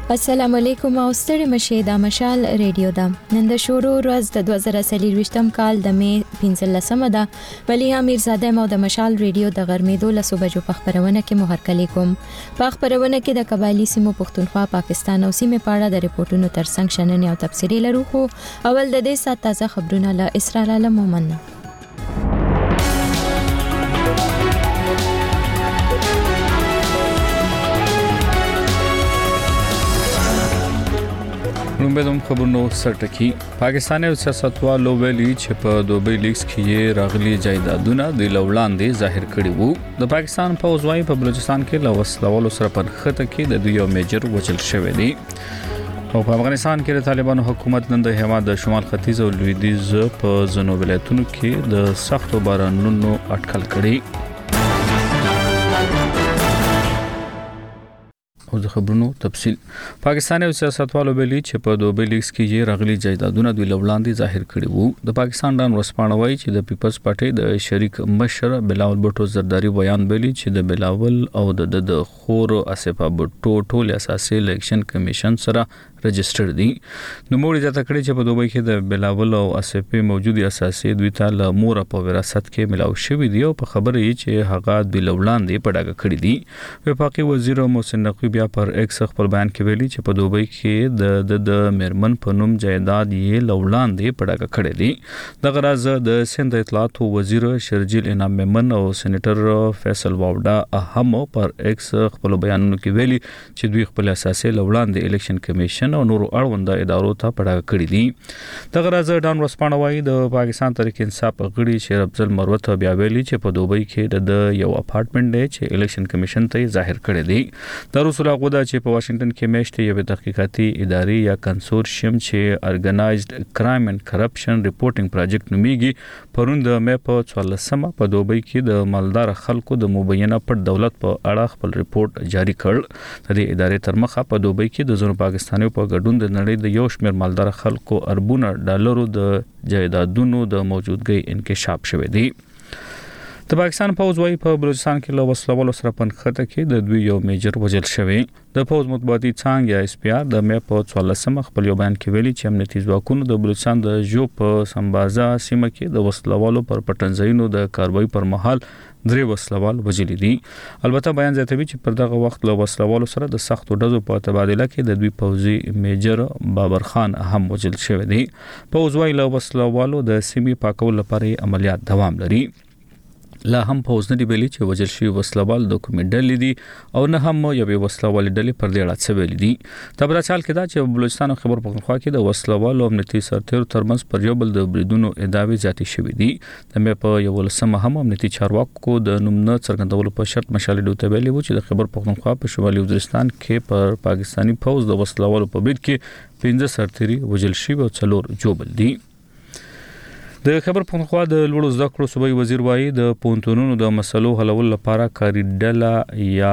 السلام علیکم او ستړي مشه د مشال ریډیو دا نن د شروع ورځ د 2023م کال د می 15مه ده ولی امیر زاده مو د مشال ریډیو د غرمېدو له صبح په خبرونه کې مهرکلی کوم په خبرونه کې د قبایلی سیمو پښتونخوا پاکستان او سیمه پاړه د ریپورتونو ترڅنګ شننې او تفسیری لرو خو اول د دې سات تازه خبرونه له اسرائیل مومن رومبدوم خبرونو سرټکی پاکستاني سیاستوالو ویلي چې په دوبۍ لیګز کې راغلي جایدادونه د لوړاندې ظاهر کړي وو د پاکستان پوځ وايي په بلوچستان کې لوسلولو سره پنخته کې د دوی یو میجر وچل شوی دی او په افغانستان کې د طالبانو حکومت نن د هیواد د شمال ختیځ او لویدیځ په ځینو ولایتونو کې د سختو بارانونو اټکل کړي او د خبرونو تفصیل پاکستاني سیاستوالو ویلي چې په دوبۍ لیګز کې راغلي جایدادونه د لوړاندې ظاهر کړي وو د پاکستان ډان ورسپانوي چې د پیپلز پارټي د شریک مشر بلاول بټو زرداری بیان ویلي چې د بلاول او د خور اسفه بټو ټول اساسي الیکشن کمیشن سره رجستر دي نو موږ ځا تکړه چې په دوبۍ کې د بلاول او اسفه موجودي اساسي دوی ته له مور په وراثت کې ملاو شوی دی او په خبره یې چې هغه د لوړاندې پډاګه کړی دی وفاقي وزیر محسن نقوی بیا پر ایکس خپل بیان کې ویلي چې په دوبۍ کې د مرمن په نوم جایداد یې لوړاندې پډاګه کړی دی د غراز د سند اطلاعات وزیر شرجیل انعام میمن او سېنیټر فیصل واوډا اهم پر ایکس خپل بیانونو کې ویلي چې دوی خپل اساسي لوړاندې الیکشن کمیشن او نور اړوند ادارو ته پډاګه کړی دي د غراز ډان ورسپانوي د پاکستان تحریک انصاف غړي شیر افضل مروت بیا ویلي چې په دوبۍ کې د یو اپارټمنټ دی چې الیکشن کمیشن ته ظاهر کړی دی د رسول غوډه چې په واشنگټن کې میشته یو تحقیقاتي ادارې یا کنسورشیم چې ارګنایزډ کرایم اینڈ کرپشن ریپورټینګ پروجیکټ نومیږي پروند مې په 14مه په دوبۍ کې د مالدار خلکو د مبینه پټ دولت په اړه خپل ریپورت جاری کړ د دې ادارې تر مخه په دوبۍ کې د زونو پاکستانیو په ګډون د نړۍ د یو شمېر مالدار خلکو اربونه ډالرو د جایدادونو د موجودګۍ انکشاف شوی دی د پاکستان پوځ وايي په بلوچستان کې له وسلوالو سره پنخته کې د دوی یو میجر وجل شوی د پوځ مطبوعاتي څانګه یا اس پی آر د مې په 14مه خپل یو بیان کې ویلي چې امنیتي ځواکونو د بلوچستان د جو په سمبازا سیمه کې د وسلوالو پر پټنځایونو د کاروایی پر مهال درې وسلوال وجلي دي البته بیان زیاتوي چې پر دغه وخت له وسلوالو سره د سختو ډزو په تبادله کې د دوی پوځي میجر بابر خان هم وجل شوی دی پوځ وايي له وسلوالو د سیمې پاکول لپاره عملیات دوام لري لا هم پوز نه دی ویلي چې وجل شي وسلوال د کومې ډلې دي او نه هم یو وسلوال ډلې پر دې اړه څه ویلي دي تبر چال کې دا چې بلوچستان او خیبر پختونخوا کې د وسلوال او امنیتي سرتیرو ترمنځ پر یو بل د بریدونو ادعاوې زیاتې شوې دي د مې په یو لسمه هم امنیتي چارواکو د نوم نه څرګندولو په شرط مشالې دوته ویلي و چې د خیبر پختونخوا په شمالي وزیرستان کې پر پاکستانی پوز د وسلوالو په برید کې 15 سرتیري وجل شوي او 4 جوبل دي د خبر پختونخوا د لوړو زده کړو صوبایي وزیر وايي د پونتونونو د مسلو حلول لپاره کاری ډله یا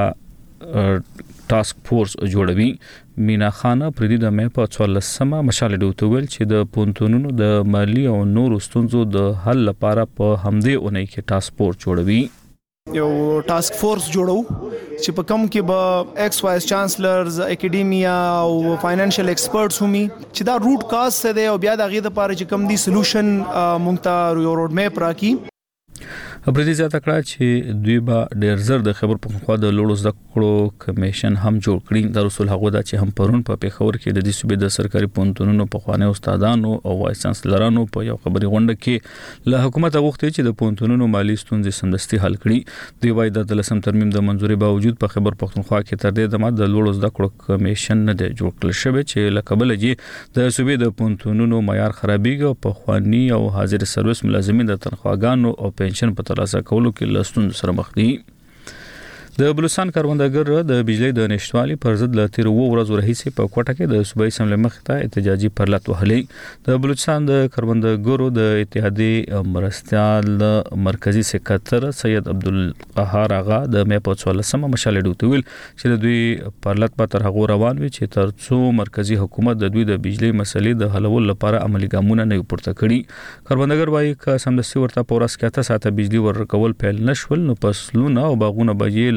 ټاسک فورس جوړوي مینا خان پردي د مې په 14مه مشال ډوته ویل چې د پونتونونو د مالی او نور ستونزو د حل لپاره په همدې اونۍ کې ټاسک فورس جوړوي یو ټاسک فورس جوړو چې په کوم کې به ایکس وایس چانسلرز اکیډیمیا او فاینانشل ایکسپرټس همي چې دا روټ کاز څه دی او بیا د غي د لپاره چې کوم دی سولوشن مونږ ته یو روډ میپ راکې پردي زیاته کړه چې دوی به ډیر زر د خبر پختونخوا د لوړو زده کړو کمیشن هم جوړ کړي د رسول هغه دا چې هم پرون په پیښور کې د دې صوبې د سرکاري پونتونونو په خوانه استادانو او وایس چانسلرانو په یو خبري غونډه کې له حکومت غوښتي چې د پونتونونو مالی ستونزې سمدستي حل کړي دوی وايي د لسم ترمیم د منځوري باوجود په خبر پختونخوا کې تر دې دمه د لوړو زده کړو کمیشن نه دی جوړ کړل شوی چې لکبل جې د صوبې د پونتونونو معیار خرابېږي په خواني او حاضر سرویس ملازمین د تنخواګانو او پنشن په ترلاسه کولو کې لستون سره مخ دي د بلوچستان کاروندګر د بجلی د نشټوالي پر ضد ل تیر وو ورځ ورهيسي په کوټه کې د صوبایي سملې مخ ته احتجاجي پرلط وهلې د بلوچستان د کاروندګرو د اتحادیې مرستيال مرکزی سکرټر سید عبدالقهار اغا د مې په 14مه مشالې ډوته ویل چې د دوی پرلط په تر هغه روان وي چې ترڅو مرکزی حکومت د دوی د بجلی مسلې د حلول لپاره عملی ګامونه نه پورته کړي کاروندګر وايي ک سمدستي ورته پورس کېته ساته بجلی ورکول پیل نشول نو پسلونه او باغونه بجې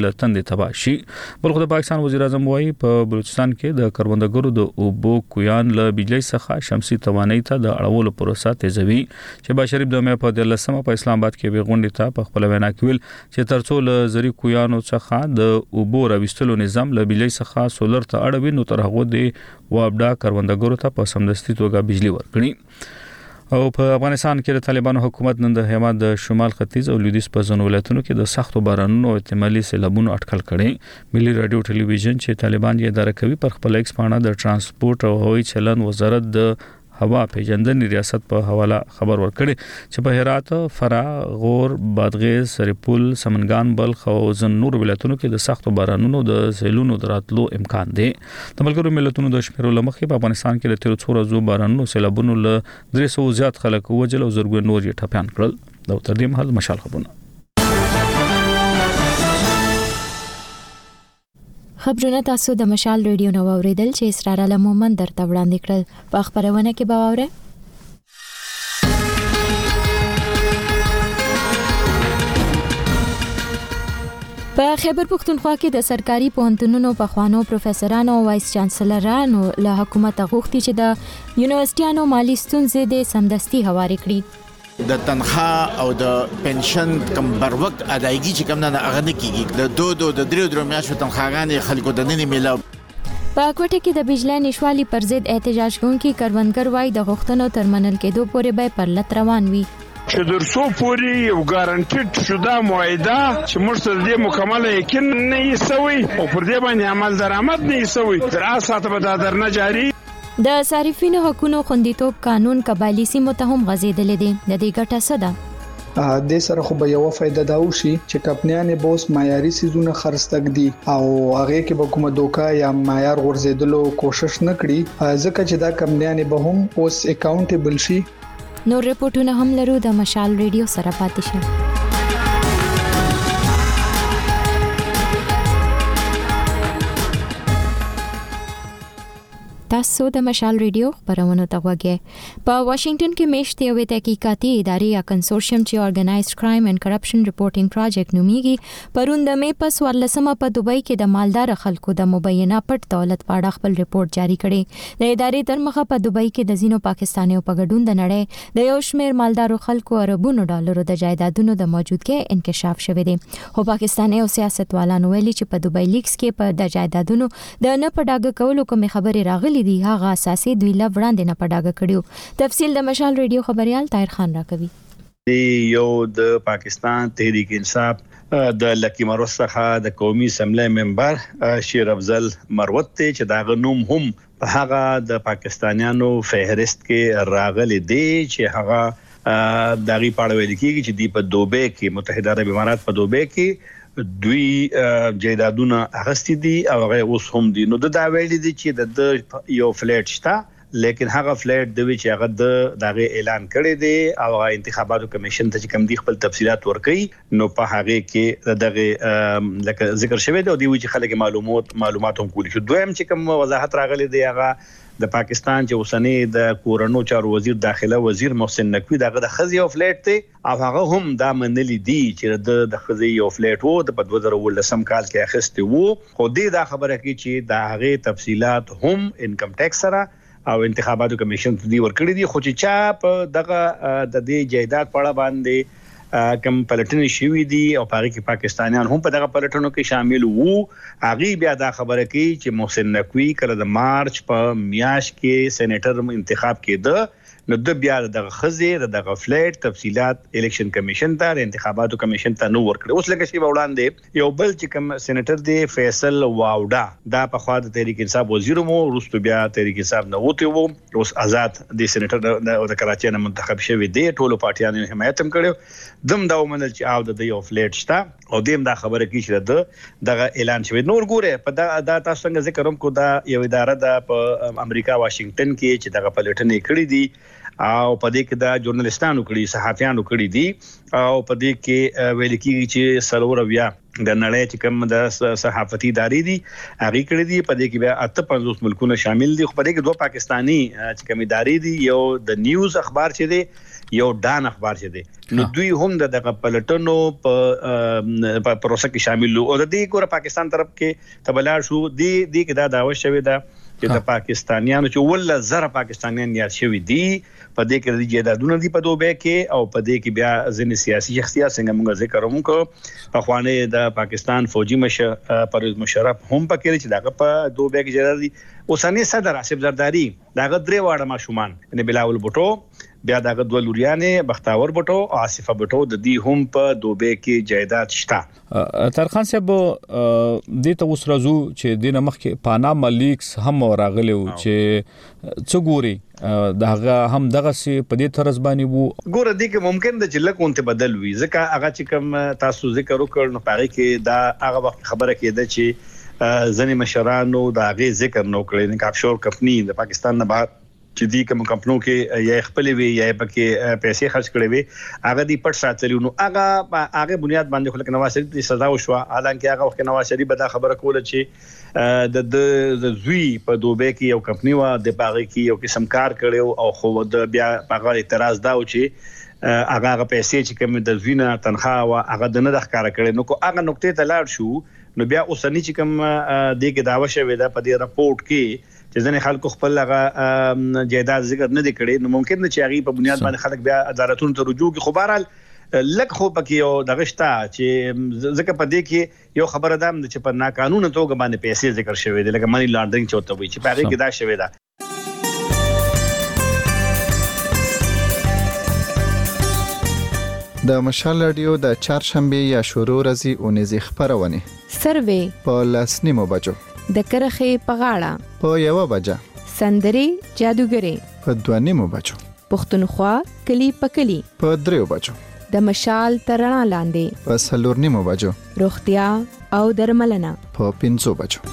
لتند تبا شي. بلخو د پاکستان وزیر اعظم وایي په بلوچستان کې د کروندګرو د اوبو کویان له بجلی څخه شمسي توانایي ته د اړولو پروسه تیزوي. شهباز شریف د مې په 13 په اسلام آباد کې به غونډه ته په خپل وینا کې ویل چې ترڅو له زری کویانو څخه د اوبو راوستلو نظام له بجلی څخه سولر ته اړوي نو تر هغه د وابډا کروندګرو ته په سمدستي توګه بجلی ورکړي. او په افغانستان کې د طالبانو حکومت نن د هیواد د شمال ختیځ او لویدیځ په ځینو ولایتونو کې د سختو بارانونو او احتمالي سیلابونو اټکل کړي. ملي رادیو ټلویزیون چې طالبان یې اداره کوي پر خپل ایکس پاڼه د ترانسپورت او هوایي چلن وزارت د هوا پیژندنې ریاست په حواله خبر ورکړي چې په هرات، فراه، غور، بادغیس، سرپل، سمنګان، بلخ او ځینو نور ولایتونو کې د سختو بارانونو د سیلونو دراتلو امکان دی. د ملګرو ملتونو د شمیرو لمخې په افغانستان کې د تیر څو ورځو بارانونو سیلابونو له 300 زیات خلک وژل او زرګونه نور یې ټپيان کړل. دا تر دې مهال مشال خبرونه خبرونه تاسو د مشال ریډیو نو اوریدل چې اسرار علم مومن درته وړاندې کړل. په خبرونه کې به واوره په خیبر پختونخوا کې د سرکاري پوهنتونونو په خوانو پروفیسورانو او وایس چانسلرانو له حکومت غوښتي چې د یونیورسيټانو مالی ستونزې د سمدستي هواري کړي. د تنخواه او د پنشن کم بر وخت ادایګي چې کم نه اغنه کیږي د درو میاشتو تنخواهګان خلکو د نن میلاو. په کوټه کې د بجلی نشوالي پر ضد احتجاج کوونکي کروندګر وای د غوښتنو ترمنل کېدو پورې به پر لټ روان وي. چې درسو پوری یو ګارانټیډ شوه معاهده چې موږ سره دې مکمل یقین نه یسوي او پر دې باندې عمل درآمد نه یسوي تر اساته به دا درنه جاری. د صارفینو حقوقو خوندیتوب قانون قبایلی سیمو ته هم غځیدل دي. د دې ګټه څه ده؟ د سره خو به یو فائدہ دا وشي چې کمپنیانه بوس معیاري سيزونه خرڅتګ دي او هغه کې به کومه دوکا یا معیار غورځیدلو کوشش نه کړي ځکه چې دا کمپنیانه به هم اوس اکاونټیبل شي. نو رپورټونه هم لرو د مشال ریډیو سره پاتې شئ. تاسو د مشال ریډیو خبرونه ته وګورئ. په واشنگټن کې میشته یو تحقیقاتي ادارې یا کنسورشیم چې اورګنایزډ کرایم اینڈ کرپشن ریپورټینګ پروجیکټ نومیږي پرون د مې په 14مه په دوبۍ کې د مالدار خلکو د مبینه پټ دولت په اړه خپل ریپورت جاری کړي. د ادارې تر مخه په دوبۍ کې د زینو پاکستانیو په ګډون د نړۍ د یو شمېر مالدارو خلکو اربونو ډالرو د جایدادونو د موجودګۍ انکشاف شوی دی. خو پاکستاني او سیاستوالانو ویلي چې په دوبۍ لیکس کې په د جایدادونو د نه پډاګه کولو کوم خبري راغلي دي هغه اساسي دوی لا وړاندې نه پډاګه کړیو. تفصیل د مشال ریډیو خبريال طاهر خان راکوي. یو د پاکستان تحریک انصاف د لکی مروت څخه د قومي اسمبلی ممبر شیر افضل مروت ته چې دا غنوم هم په هغه د پاکستانیانو فهرست کې راغلي دي چې هغه دغه پاړه ویل کیږي چې دی په دوبه کې متحده عرب امارات په دوبه کې دوی جیدادونه اغستی دي او هغه اوس هم دي. نو دا ویل دي چې د یو فلیټ شته لیکن هغه فلیټ د وی چې هغه دغه اعلان کړی دی او هغه انتخاباتو کمیشن ته چې کوم دی خپل تفصيلات ورکړي نو په هغه کې دغه لکه ذکر شوی دی او دی چې خلک معلومات هم کولی شو. دویم چې کوم وضاحت راغلی دی هغه د پاکستان چې اوسنی د کورونو چارو وزیر داخله وزیر محسن نقوی دغه د خزي او فلیټ ته او هغه هم دا منلي دي چې د خزي او فلیټ وو د 2018 کال کې اخیسته وو. خو دې دا خبره کوي چې دا هغه تفصيلات هم انکم ټیکس سره او انتخاباتو کمیشن ته دی ورکړي دي. خو چې چا په دغه د دې جایداد په اړه باندې کم پلټنې شوې دي او پاره کې پاکستانیان هم په دغه پلټنو کې شامل وو. هغه بیا دا خبره کوي چې محسن نقوی کله د مارچ په میاشت کې سېنیټر انتخاب کېده نو د بیا دغه خزي دغه فلیټ تفصيلات الیکشن کمیشن ته انتخاباتو کمیشن ته نو ورکړي. اوس لکه شی وړاندې یو بل چې کوم سېنیټر دی فیصل واوډا دا په خوا د تحریک انصاف وزیر مو روستو بیا تحریک انصاف نه وته وو. اوس آزاد د سېنیټر د کراچۍ نه منتخب شوی دی. ټولو پارټیانو حمایت هم کړو. دم دا ومنل چې او د یو فلیټ شته او دیم دا خبره کوي چې دغه اعلان شوی. نور ګوره په دا تاسو څنګه ذکر هم کو دا یو اداره ده په امریکا واشنگټن کې چې دغه پلټنې کړې دي او په دې کې دا ژورنالستانو کړي صحافیانو کړي دي او په دې کې ویل کېږي چې سلورویا د نړۍ چې کوم د صحافتي ادارې دي هغه کړي دي. په دې کې بیا 58 ملکونه شامل دي. خو په دې کې دوه پاکستانی چې کوم ادارې دي یو د نیوز اخبار چې دی یو ډان اخبار چې دی نو دوی هم د پلټنو په پروسه کې شامل او د دې ګوره پاکستان طرف کې تبلار شو دی کې دا داوا شوی دا چې د پاکستانیانو چې ول زره پاکستانیان یا شوی دی په دې کې د جیدادونو دی په دوبه کې او په دې کې بیا ځینې سیاسي شخصیت څنګه موږ ذکر وکړو په خوانه د پاکستان فوجي مشر پرویز مشرف هم پکې چې دغه په دوبه کې جیداد دي اوسنی صدر آصف زرداری دغه درې واړه ماشومان یعنی بلاول بوټو بیا دغه دوه لوریانې بختاور بوټو او آصفه بوټو د دې هم په دوبه کې جیداد شته ترخان صاحب د ته اوس راځو چې د مخکې پاناما لیکس هم راغلی و چې څګوري دغه هم دغه سي په دې طرز باندې وو ګوره دې کې ممکن د چلکونته بدل وي ځکه هغه چې کوم تاسو ذکر وکړ نو پاره کې دا هغه وخت خبره کېده چې ځنې مشرانو دا غي ذکر نو کړی نه کاپشور کمپنی د پاکستان نه بهر چې دې کوم کمپنیو کې یا خپل وی یا پکې پیسې خرج کړي وي هغه دې پټ ساتلی نو هغه بنیاد باندې خلک نواز شریف سزا وشو حالانکه هغه وخت نواز شریف به دا خبره کوله چې د زوی په دوبه کې یو کمپنی و د باغ کې یو قسم کار کړو او خو د بیا هغه اعتراض دا و چې هغه پیسې چې کوم د زوینه تنخواه او هغه د نه ښکارا کړي نو کو هغه نقطې ته لاړ شو نو بیا اوسنی چې کوم د کې داوا شوی دا په دې راپورټ کې چې ځنې خلکو خپل هغه جیداد ذکر نه دی کړی نو ممکن چې هغه په بنیاد باندې خلک بیا عدالتونو ته رجوع کوي خو بهرحال لک خو پکې یو دغه شته چې ځکه په دې کې یو خبره ده چې په ناقانونه توګه باندې پیسې ذکر شوی دی لکه مانی لانډرینګ چوته وي چې په هغه کې دا شوی ده د مشال رادیو د چهارشنبه یا شروع ورځې اونیزه خبرونه سروې په لاسنیمو بجو د کرخې په غاړه په 1 بجه سندري جادوګري په 2 بجو پښتونخوا کلی په کلی په 3 بجو د مشال ترڼا لاندې په 4 بجو روغتیا او درملنه په 5 بجو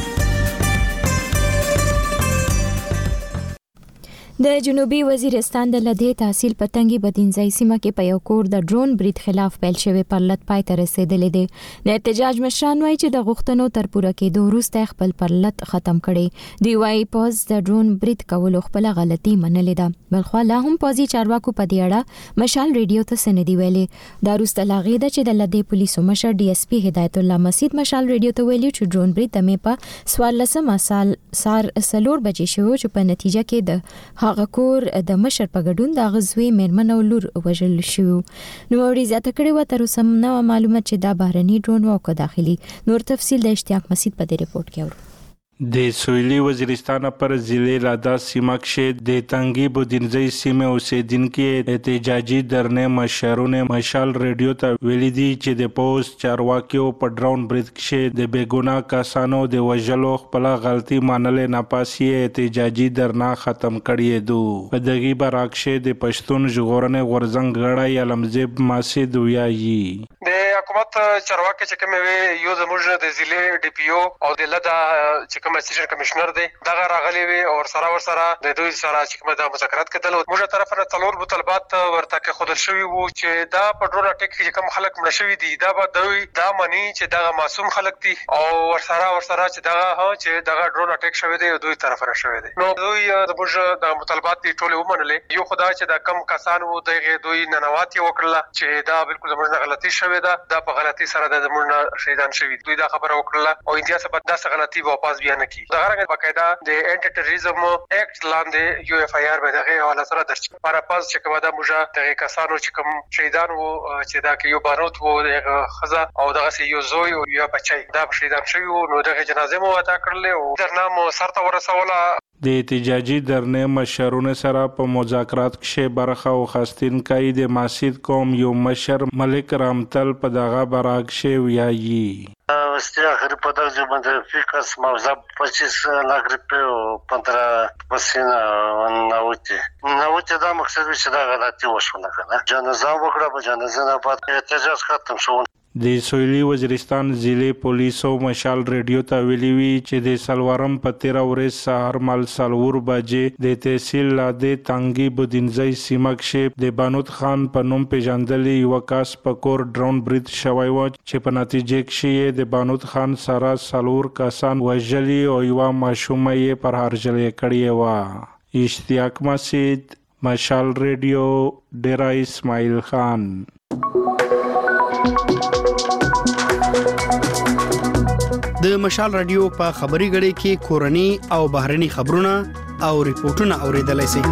د جنوبي وزیرستان د لدې تحصیل پتنګي بدینځای سیمه کې په یو کور د ډرون برید خلاف پیل شوی پرلط پای ته رسیدلې دي د احتجاج مشران وایي چې د غوښتنو تر پوره کېدو وروسته خپل پرلط ختم کړي دی وایي پوز د ډرون برید کولو خپل غلطي منلې ده بلخو لا هم پوزي چارواکو په دې اړه مشال ریډیو ته سندي ویلي دا وروسته لاغې ده چې د لدې پولیسو مشر ډي اس پی هدایت الله مسجد مشال ریډیو ته ویلي چې ډرون برید د مې په 14 سال سار سلور بجې شو چې په نتیجه کې د هغه کور د مشر په ګډون د غزوی میرمن او لور وژل شو نو وريزه تکړه و تر سم نو معلومات چې دا بهرني ډرون وکړه داخلي نور تفصیل د اشتیاق مسجد په دې رپورت کې اورو د سویلي وزیرستان پر ضلع لادا سیمه کې د تنګي بودینځي سیمه اوسیدونکو احتجاجي درنه مشرونه مشال ریډیو ته ویلي دي چې د پوسټ چارواکیو په ډراون برید کې د بیګونا کسانو د وژلو خپل غلطي منل نه پاسي احتجاجي درنه ختم کړي دو په دغه برعکس د پښتون ژغورنې غورزنګ غړی علمزیب مسجد ویایي د حکومت چارواکي چې کوم وی یو زموږ د ضلع ډي پی او او د لدا کوم اسیسټنټ کمشنر دی دا راغلی وی او سره د دوی سره چې کوم د مذاکرات کېدل موږ طرف نه څلور مطالبات ورته کې خودل شوی وو چې دا په ډرون اٹیک کې کوم خلک مړ شوی دي دا به دوی دا مانی چې دا معصوم خلک دي او سره چې دا ډرون اٹیک شوی دی دوی طرف را شوی دی نو دوی د موږ د مطالبات ټول ومنلې یو خدای چې دا کم کسان وو دغه دوی ننوات وکړه چې دا بالکل زموږ غلطي شوی دا په غلطي سره د زموږ شهیدان شوی دوی دا خبره وکړه او انډیا څخه دا غلطي واپس بیا نه کی دا غره باقاعده د انټي ټیرریزم اکټ لاندې یو اف آی آر به دغه حواله سره درج پر پاس چې کومه د موږ دغه کسانو چې کوم شهیدان وو چې دا کې یو باروت وو دغه خزه او دغه یو زوی او یو بچی دا شهیدان شوی وو نو دغه جنازه مو ادا کړل او درنامو سرته ورسوله د احتجاجي درنه مشرونه سره په مذاکرات کې برخه او خاستین کای د مسجد قوم یو مشر ملک رامتل په دغه براک شی ویایي Вестия хрипотак же бенефикас мавза 25 लाख रुपए 15 पसीना नौती да मकसद چې دا غلطي وشونه کنه جنازه وکړه په جنازه نه بعد احتجاج ختم شو د سویلي وزیرستان ضلع پولیسو مشال ریډیو ته ویلي وی چې د سلوارم په 13 ورځ سهار مال سلور بجې د تحصیل لاده تنګي بودینځي سیمه کې د بانود خان په نوم پیژندل یو کس په کور ډرون برید شوی و چې په نتیجه کې د بانود خان سره سلور کسان وژلي او یو ماشوم یې پر هرجلې کړی و اشتیاق مسجد مشال ریډیو ډیرا اسماعیل خان. د مشال رادیو په خبري غړي کې کورني او بهرني خبرونه او ریپورتونه اوریدلای شئ.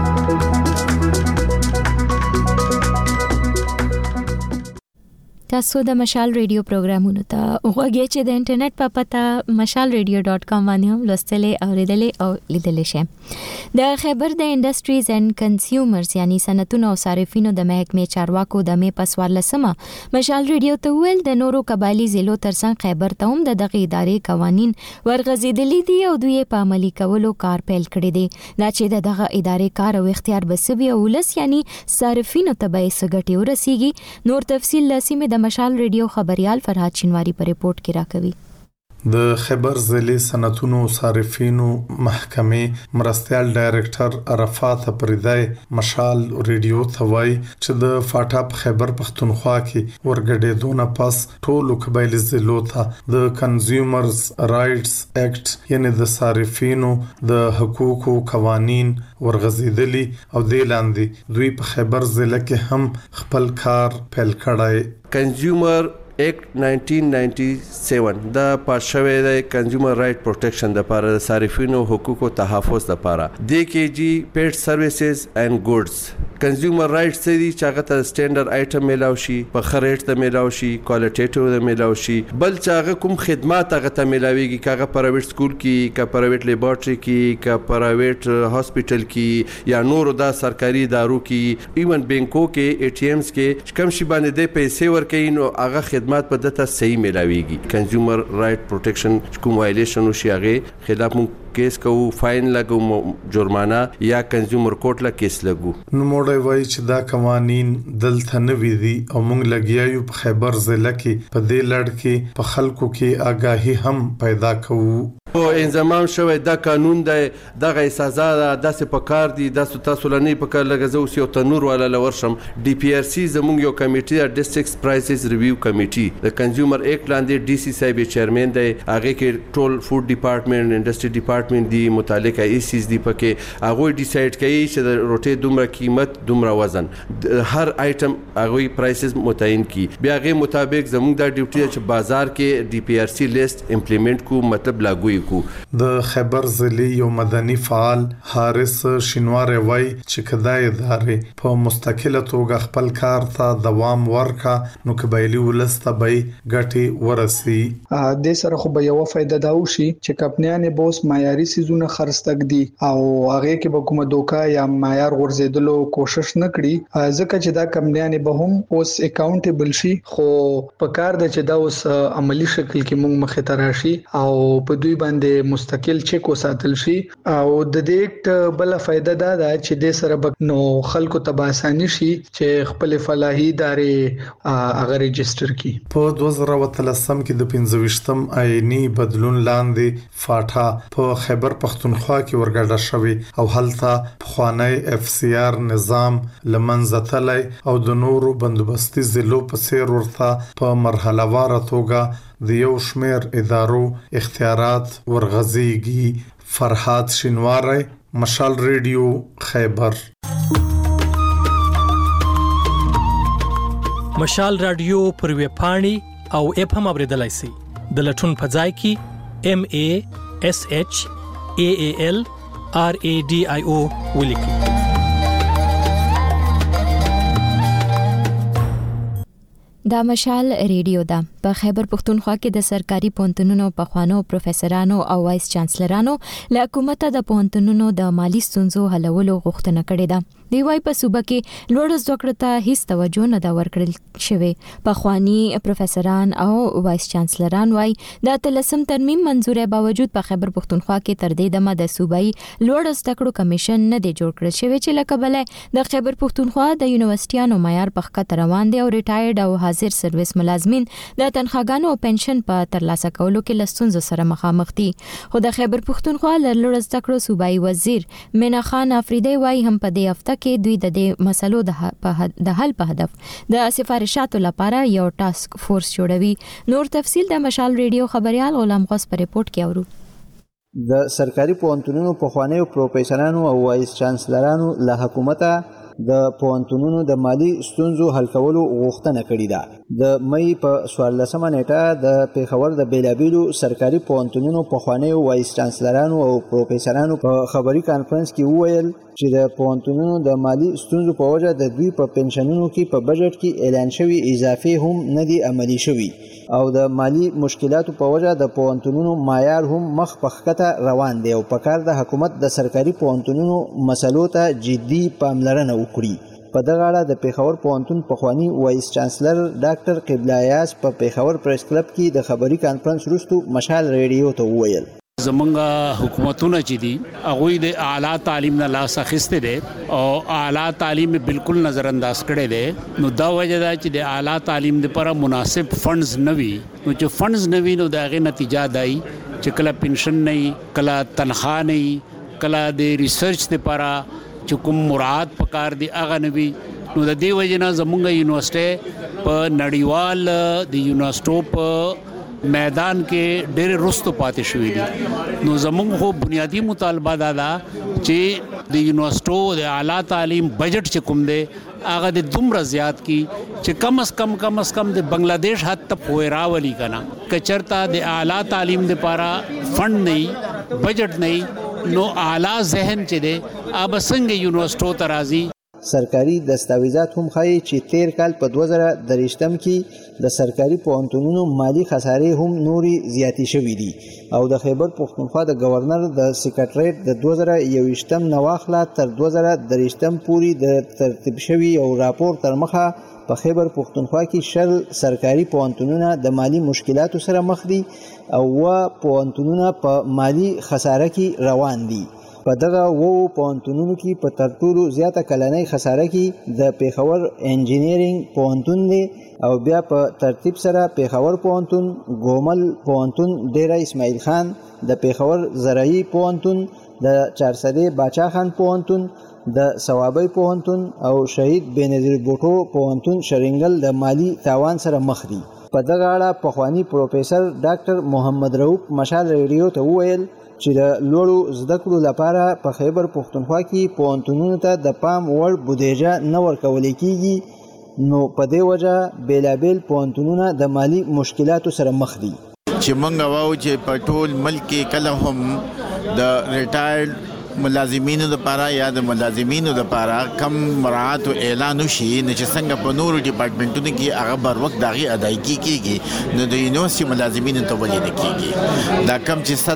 تاسو د مشال ریډیو پروګرامونو ته وګورئ چې د انټرنیټ په پتا mashalradio.com باندې هم لوستلې اوریدلې او لیدلې شئ. د خیبر د انډستریز اینڈ کنزیومرز یعنی صنعتونو او صارفینو د محکمې چارواکو د مې پسوار لسمه مشال ریډیو ته ویل د نورو قبایلی ضلعو ترڅنګ خیبر ته هم د دغه ادارې قوانین ورغځېدلې دي او دوی په عملي کولو کار پیل کړی دی. دا چې دغه ادارې کار او اختیار بسوي او لس یعنی صارفینو ته به سګټي ورسیږي. نور تفصیل لسیمه د مشال ریډیو خبريال فرحات شینواری په ریپورت کې راکوي. د خیبر ضلع صنعتونو صارفینو محکمې مرستيال ډایریکټر عرفات پردای مشال ریډیو ته وایي چې د فاټاپ خیبر پختونخوا کې ورګډېدونه پس ټولو قبایلی ضلعو ته د کنزیومرز رائټس اکټ یعنی د صارفینو د حقوقو قوانین ورغځېدلي او د لاندې دوی په خیبر ضلع کې هم خپل کار پیل کړای. کنزیومر ایکټ 1997 دا پاشوي د کنزیومر رائټ پروټیکشن د لپاره د صارفینو حقوقو تحفظ لپاره د کې جی پیډ سرویسز اینڈ ګوډز کنزیومر رائټس دي چې هغه ته سټانډرډ آیټم میلاو شي په خریټ ته میلاو شي کوالټیټیو ته میلاو شي بل چې هغه کوم خدمات هغه ته میلاويږي کاغه پرایویټ سکول کې کا پرایویټ لیبارټری کې کا پرایویټ هاسپټل کې یا نور د سرکاري ادارو کې ایون بانکو کې ای ټی ایمز کې کم شي باندې د پیسې ورکوي نو هغه خدمات په دته صحیح میلاويږي. کنزیومر رائټ پروټیکشن کوم وایلیشن وشي هغه خلاف کیس کو فاین لګو جرمانه یا کنزیومر کورټ لا کیس لګو. نو موړی وای چې دا قوانین دلته نه وی دي او موږ لګیایو په خیبر ضلع کې په دې لړ کې په خلکو کې آگاهی هم پیدا کوو. او انضمام شوی دا قانون دی دغه سزا داسې په کار دي داسې تاسو لنی په کار لګزو سی او تنور ولا لورشم ډي پی آر سی زموږ یو کمیټي ډیسټریکټ پرایسز ریویو کمیټي د کنزیومر ایکټ لاندې ډي سی صاحب چیرمن دی هغه کې ټول فود ډپارټمنټ انډستری ډپارټمنټ دی متعلقه ای سیز دی پکې هغه ډیسایډ کوي چې د روټي دومره قیمت دومره وزن هر آیټم هغه پرایسز متعین کی بیا هغه مطابق زموږ د ډیوټي چې بازار کې ډي پی آر سی لیست امپلیمنٹ کو مطلب لاګو د خیبر ضلع یو مدني فعال حارث شینوار وای چې کدای ادارې په مستقله توګه خپل کار ته دوام ورکا نو قبایلی ولسته به ګټي ورسي. د سره خو به یو فائدہ دا وشي چې کمپنیانه بوس معیاري سيزونه خرڅتګ دي او هغه کې به کومه دوکا یا معیار غورځیدلو کوشش نه کړي ځکه چې دا کمپنیانه به هم اوس اکاونټیبل شي خو په کار د چې دا اوس عملی شکل کې موږ مخه تراشي او په دوی باندې مستقل چیک وساتل شي او د دې بل فائدہ دا ده چې د سره نو خلکو ته آساني شي چې خپل فلاحي ادارې هغه ريجستره کړي. په 2013 کې د 15م آئینی بدلون لاندې فاټا په خیبر پختونخوا کې ورګډه شوی او هلته خوانی اف سی آر نظام لمنځه تللی او د نورو بندوبستي ضلعو په څیر ورته په مرحله وار توګه د یو شمیر ادارو اختیارات ورغځيږي. فرحات شینواری مشال ریډیو خیبر. مشال رادیو پر ویب پاڼې او اپ هم اوریدلای شئ. د لټون په ځای کې MASHALRADIO ولیکئ. دا مشال ریډیو ده. په خیبر پختونخوا کې د سرکاري پوهنتونونو پخوانو پروفیسورانو او وایس چانسلرانو له حکومت د پوهنتونونو د مالی ستونزو حلولو غوښتنه کړې ده. دی وايي په صوبه کې لوړ زده کړو ته هیڅ توجه نه دا ورکړل شوی. پخوانی پروفیسوران او وایس چانسلران وايي د تلسم ترمیم منزورې باوجود په خیبر پختونخوا کې تر دې دمه د صوبایي لوړ زده کړو کمیشن نه دی جوړ کړل شوی چې لکه بل د خیبر پختونخوا د یونیورسيټانو معیار په خطر روان دی او ریټایرډ او حاضر سرویس ملازمین د تنخواګانو او پنشن په ترلاسه کولو کې لستونزو سره مخامخ دي. خو د خیبر پختونخوا لوړ زده کړو صوبایي وزیر مینا خان افریدی وايي هم په دې هفته کې دوی د دې مسلو د حل په هدف د سفارشاتو لپاره یو ټاسک فورس جوړوي. نور تفصیل د مشال ریډیو خبريال غلام غوث په ریپورت کې اورو. د سرکاري پوهنتونونو پخوانیو پروفیسورانو او وایس چانسلرانو له حکومته د پوهنتونونو د مالی ستونزو حل کولو غوښتنه کړې ده. د مې په 14مه نیټه د پیښور د بیلابیلو سرکاري پوهنتونونو پخوانیو وایس چانسلرانو او پروفیسورانو په خبري کانفرنس کې وویل چې د پوهنتونونو د مالی ستونزو په وجه د دوی په پنشنونو کې په بجټ کې اعلان شوي اضافې هم نه دي عملي شوي او د مالی مشکلاتو په وجه د پوهنتونونو معیار هم مخ په ښکته روان دی او په کار د حکومت د سرکاري پوهنتونونو مسلو ته جدي پاملرنه وکړي. په دغه اړه د پیښور پوهنتون پخوانی وایس چانسلر ډاکټر قبله یاس په پیښور پریس کلب کې د خبري کانفرنس وروسته مشال ریډیو ته وویل زمونږ حکومتونه چې دي هغه د اعلی تعلیم نه لاس اخیسته دي او اعلی تعلیم بالکل نظر انداز کړي دي. نو دا وجه دا چې د اعلی تعلیم لپاره مناسب فندز نوي نو چې فندز نوي نو دغه نتیجه دای چې کله پنشن نه کله تنخواه نه کله د ریسرچ لپاره چې کوم مراد پکار دي هغه نوي. نو د دې وجه نه زمونږ یونیورسيټي په نړیوال د یونیورسيټو په میدان کې ډېر رستو پاتې شوې دي. نو زموږ خو بنیادی مطالبه دا چې د یونیورسيټو د اعلی تعلیم بجټ چې کوم دی هغه د دومره زیات کی چې کم از کم د بنگلاديش حد ته پوي راولي کنه کچرتا د اعلی تعلیم لپاره فند نه بجټ نه نو اعلی ذهن چې دی اب څنګه یونیورسيټو ترازی. سرکاري دستاویزات هم ښایي چې تیر کال په 2023 کې د سرکاري پوهنتونونو مالی خسارې هم نوري زیاتې شوې دي او د خیبر پښتونخوا د گورنر د سیکریټریټ د 2021 نواخلا تر 2023 پورې د ترتیب شوی او راپور تر مخه په خیبر پښتونخوا کې سرکاري پوهنتونونه د مالی مشکلاتو سره مخ دي او پوهنتونونه په مالی خساره کې روان دي. په دغه پوهنتونونو کې په ترټولو زیاته کلنۍ خساره کې د پیښور انجینرینګ پوهنتون دی او بیا په ترتیب سره پیښور پوهنتون، ګومل پوهنتون ډیره اسماعیل خان، د پیښور زراعي پوهنتون، د چارسدې باچا خان پوهنتون، د ثوابي پوهنتون او شهید بېنظیر بوټو پوهنتون شرنګل د مالی تاوان سره مخ دي. په دغه اړه پخوانی پروفیسور ډاکټر محمد رؤف مشال ریډیو ته وویل چې د لوړو زده کړو لپاره په خیبر پښتونخوا کې پوهنتونونو ته د پام وړ بودیجه نه ورکول کیږي نو په دې وجه بیلابیل پوهنتونونه د مالی مشکلاتو سره مخ دي. چې مونږ واو چې په ټول ملک کې کله هم د ریټایرډ ملازمینو لپاره یا د ملازمینو لپاره کم مراعات او اعلان وشي نه چې څنګه په نورو ډپارټمنټونو کې هغه بر وخت دغه ادایګي کیږي نو د یونیورسيټي ملازمینو ته ولې نه کیږي. دا کم چې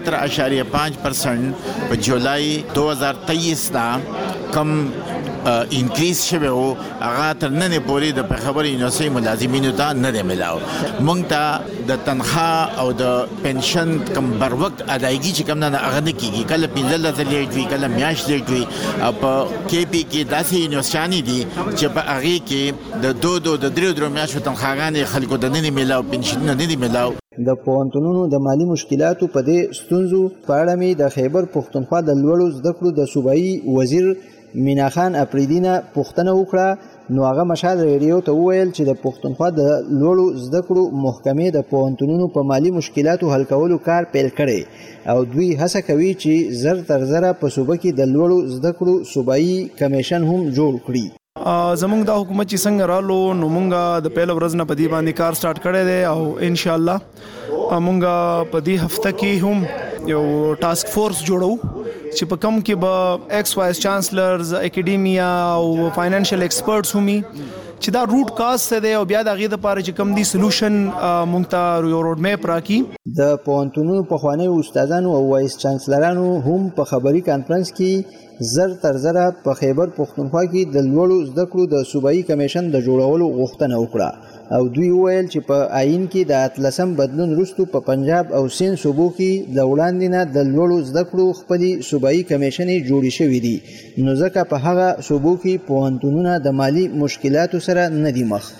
17.5% په جولای 2023 نا کم انکریز شوه او هغه تر نن پورې د پیښور یونیورسيټي ملازمینو ته نه دی ملاو. مونږ ته د تنخواه او د پنشن کم بر وخت ادایګي چې کم نه هغه نه کیږي. کله 15 لیټ وی کله میاشت لیټ وی. په کې پی کې داسې یونیورسيټي دي چې په هغه کې د 2 میاشتو تنخواهګانې خلکو ته نه ملاو، پنشن نه دی ملاو. د پوهنتونونو د مالی مشکلاتو په دې ستونزو په اړه مې د خیبر پښتونخوا د لوړو زده کړو د صوبایي وزیر مینا خان اپریدینه پوښتنه وکړه نو هغه مشال ریډیو ته وویل چې د پښتونخوا د لوړو زده کړو محکمې د پوهنتونونو په مالی مشکلاتو حل کولو کار پیل کړي او دوی هڅه کوي چې زر تر زره په صوبه کې د لوړو زده کړو صوبایي کمیشن هم جوړ کړي. زمونږ د حکومت چې څنګه رالو نو مونږ د پیل ورځ نه په دې باندې کار سٹارټ کړی دی او ان شاء الله مونږ په دې هفته کې هم یو ټاسک فورس جوړو چې په کم کې به ایکس وایس چانسلرز، اکیډیمیا او فاینانشل ایکسپرټس همي چې دا روټ کاز څه دی او بیا د غي د پاره چې کم دی سولوشن مونږ ته یو روډ میپ راکې. د پوهنتونونو پخوانی استادانو او وایس چانسلرانو هم په خبري کانفرنس کې زر تر زره په خیبر پښتونخوا کې د لوړو زده کړو د صوبایي کمیشن د جوړولو غوښتنه وکړه او دوی ویل چې په آئین کې د 18 بدلون وروسته په پنجاب او سند صوبو کې د وړاندې نه د لوړو زده کړو خپلې صوبایي کمیشن جوړې شوې دي نو ځکه په هغه صوبو کې پوهنتونونه د مالی مشکلاتو سره نه دي مخ.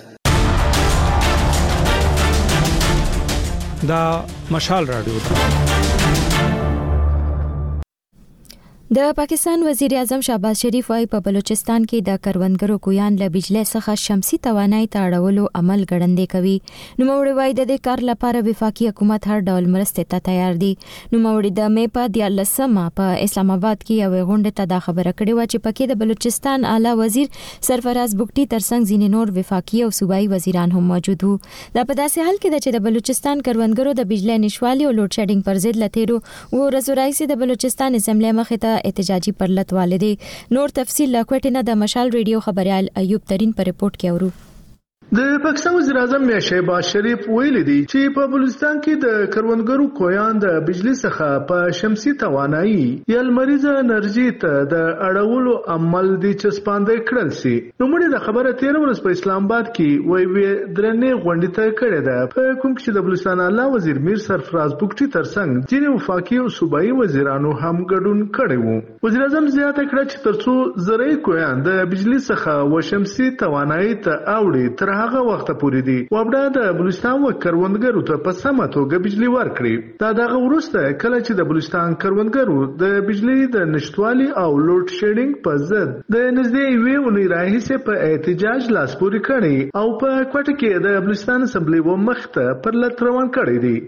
دا مشال رادیو د پاکستان وزیر اعظم شهباز شریف وايي په بلوچستان کې د کروندګرو کویان له بجلی څخه شمسي توانایي ته اړولو عمل ګړندې کوي. نوموړي وايي د دې کار لپاره وفاقي حکومت هر ډول مرستې ته تیار دي. نوموړي د مې په 14مه په اسلام آباد کې یو غونډه ته دا خبره کړې و چې پکې د بلوچستان اعلی وزیر سرفراز بوګټي ترڅنګ ځینې نور وفاقي او صوبایي وزیران هم موجود وو. دا په داسې حال کې چې د بلوچستان کروندګرو د بجلی نشوالي او لوډ شیډینګ پر ضد لتیرو و رزورایسي د بلوچستان اسمبلی مخې ته احتجاجي پرلط والدي. نور تفصیل لا کوټه نه د مشال ریډیو خبريال ایوب ترين پر رپورت کې اورو. د پاکستان وزیر اعظم شهباز شریف ویل دي چې په بلوچستان کې د کروندګرو کویان د بجلی څخه په شمسي توانایي یا لمریزه انرژي ته د اړولو عمل دي چې سپاندې کړل سي. نو موږ د خبره 13 ورځ په اسلام آباد کې وی درنې غونډه ته کړې ده په کوم کې د بلوچستان اعلی وزیر میر سرفراز بوګټي ترڅنګ ځینې وفاقي او صوبایي وزیرانو هم ګډون کړی وو. وزیر اعظم زیاته کړه چې ترڅو زرعي کویان د بجلی څخه و شمسي توانایي ته اوړي تر هغه وخت پورې دي وابدا د بلوچستان و کروندګرو ته په سمه توګه بجلی ورکړي. دا دغه وروسته کله چې د بلوچستان کروندګرو د بجلی د نشټوالي او لوډ شیډینګ په ضد د نږدې یوې اونۍ راهیسې په احتجاج لاس پورې کړي او په کوټه کې د بلوچستان اسمبلی و مخ ته پر لټ روان کړي دي.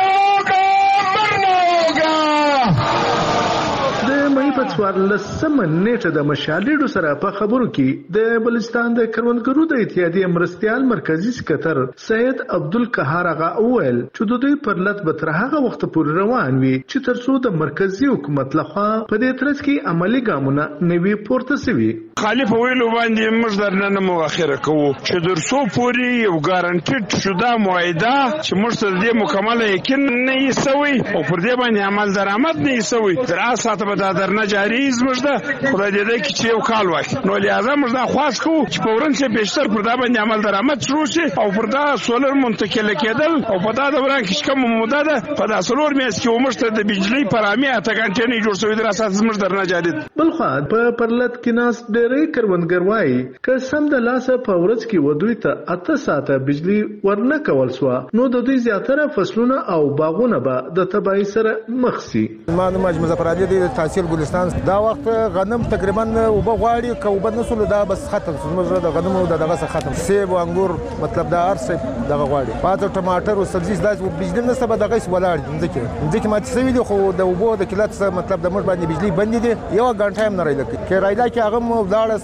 مې په 14مه نیټه د مشالېډو سره په خبرو کې د بلوچستان د کروندګرو د اتحادیې مرستيال مرکزی سکتر سید عبدالقهار هغه وویل چې د دوی پر لټ به تر هغه وخت پورې روان وي چې ترڅو د مرکزی حکومت لخوا په دې ترڅ کې عملی ګامونه نوي پورته شوي. خالف ویلو باندې موږ درنه مؤخره کوو چې درسو پوری یو ګارانټیډ شوه معاهده چې موږ سره دې مکمل یقین نه یسوي او پر دې باندې عمل درآمد نه یسوي تر اساته به درنه جاری زموږ ده خدای دې کې چې یو کال وای نو لہذا موږ دا خواست کوو چې په ورن کې بیشتر پر دا باندې عمل درآمد شروع شي او پر دا سولر منتقل کېدل او په دا دوران کې کوم موده ده په دا سولر میاس کې موږ ته د بجلی پرامي اته غنټې نه جوړ شوی در اساس موږ درنه جاری بل خو په پرلط کې ناس ډېرې کروندګر وایي که سم د لاسه په ورځ کې ودوی ته 8 ساعته بجلی ورنه کول سو نو د دوی زیاتره فصلونه او باغونه به د تبعی سره مخ سي. معلومه مظفر علي د تحصیل ګلستان دا وخت غنم تقریبا وبغواړي کوبه نسل دا بس ختم موږ د غنمو دغه ختم سیب او انګور مطلب دا ارسه دغه غواړي پاتې ټماټر او سبزي داسې بجلی نه سبا دغه ولاړ ځکه ما څه ویلو خو د وبو د کلات مطلب د موږ باندې بجلی بند دي یو غنټه هم نه راځي کې راځي کې هغه مو ولاړ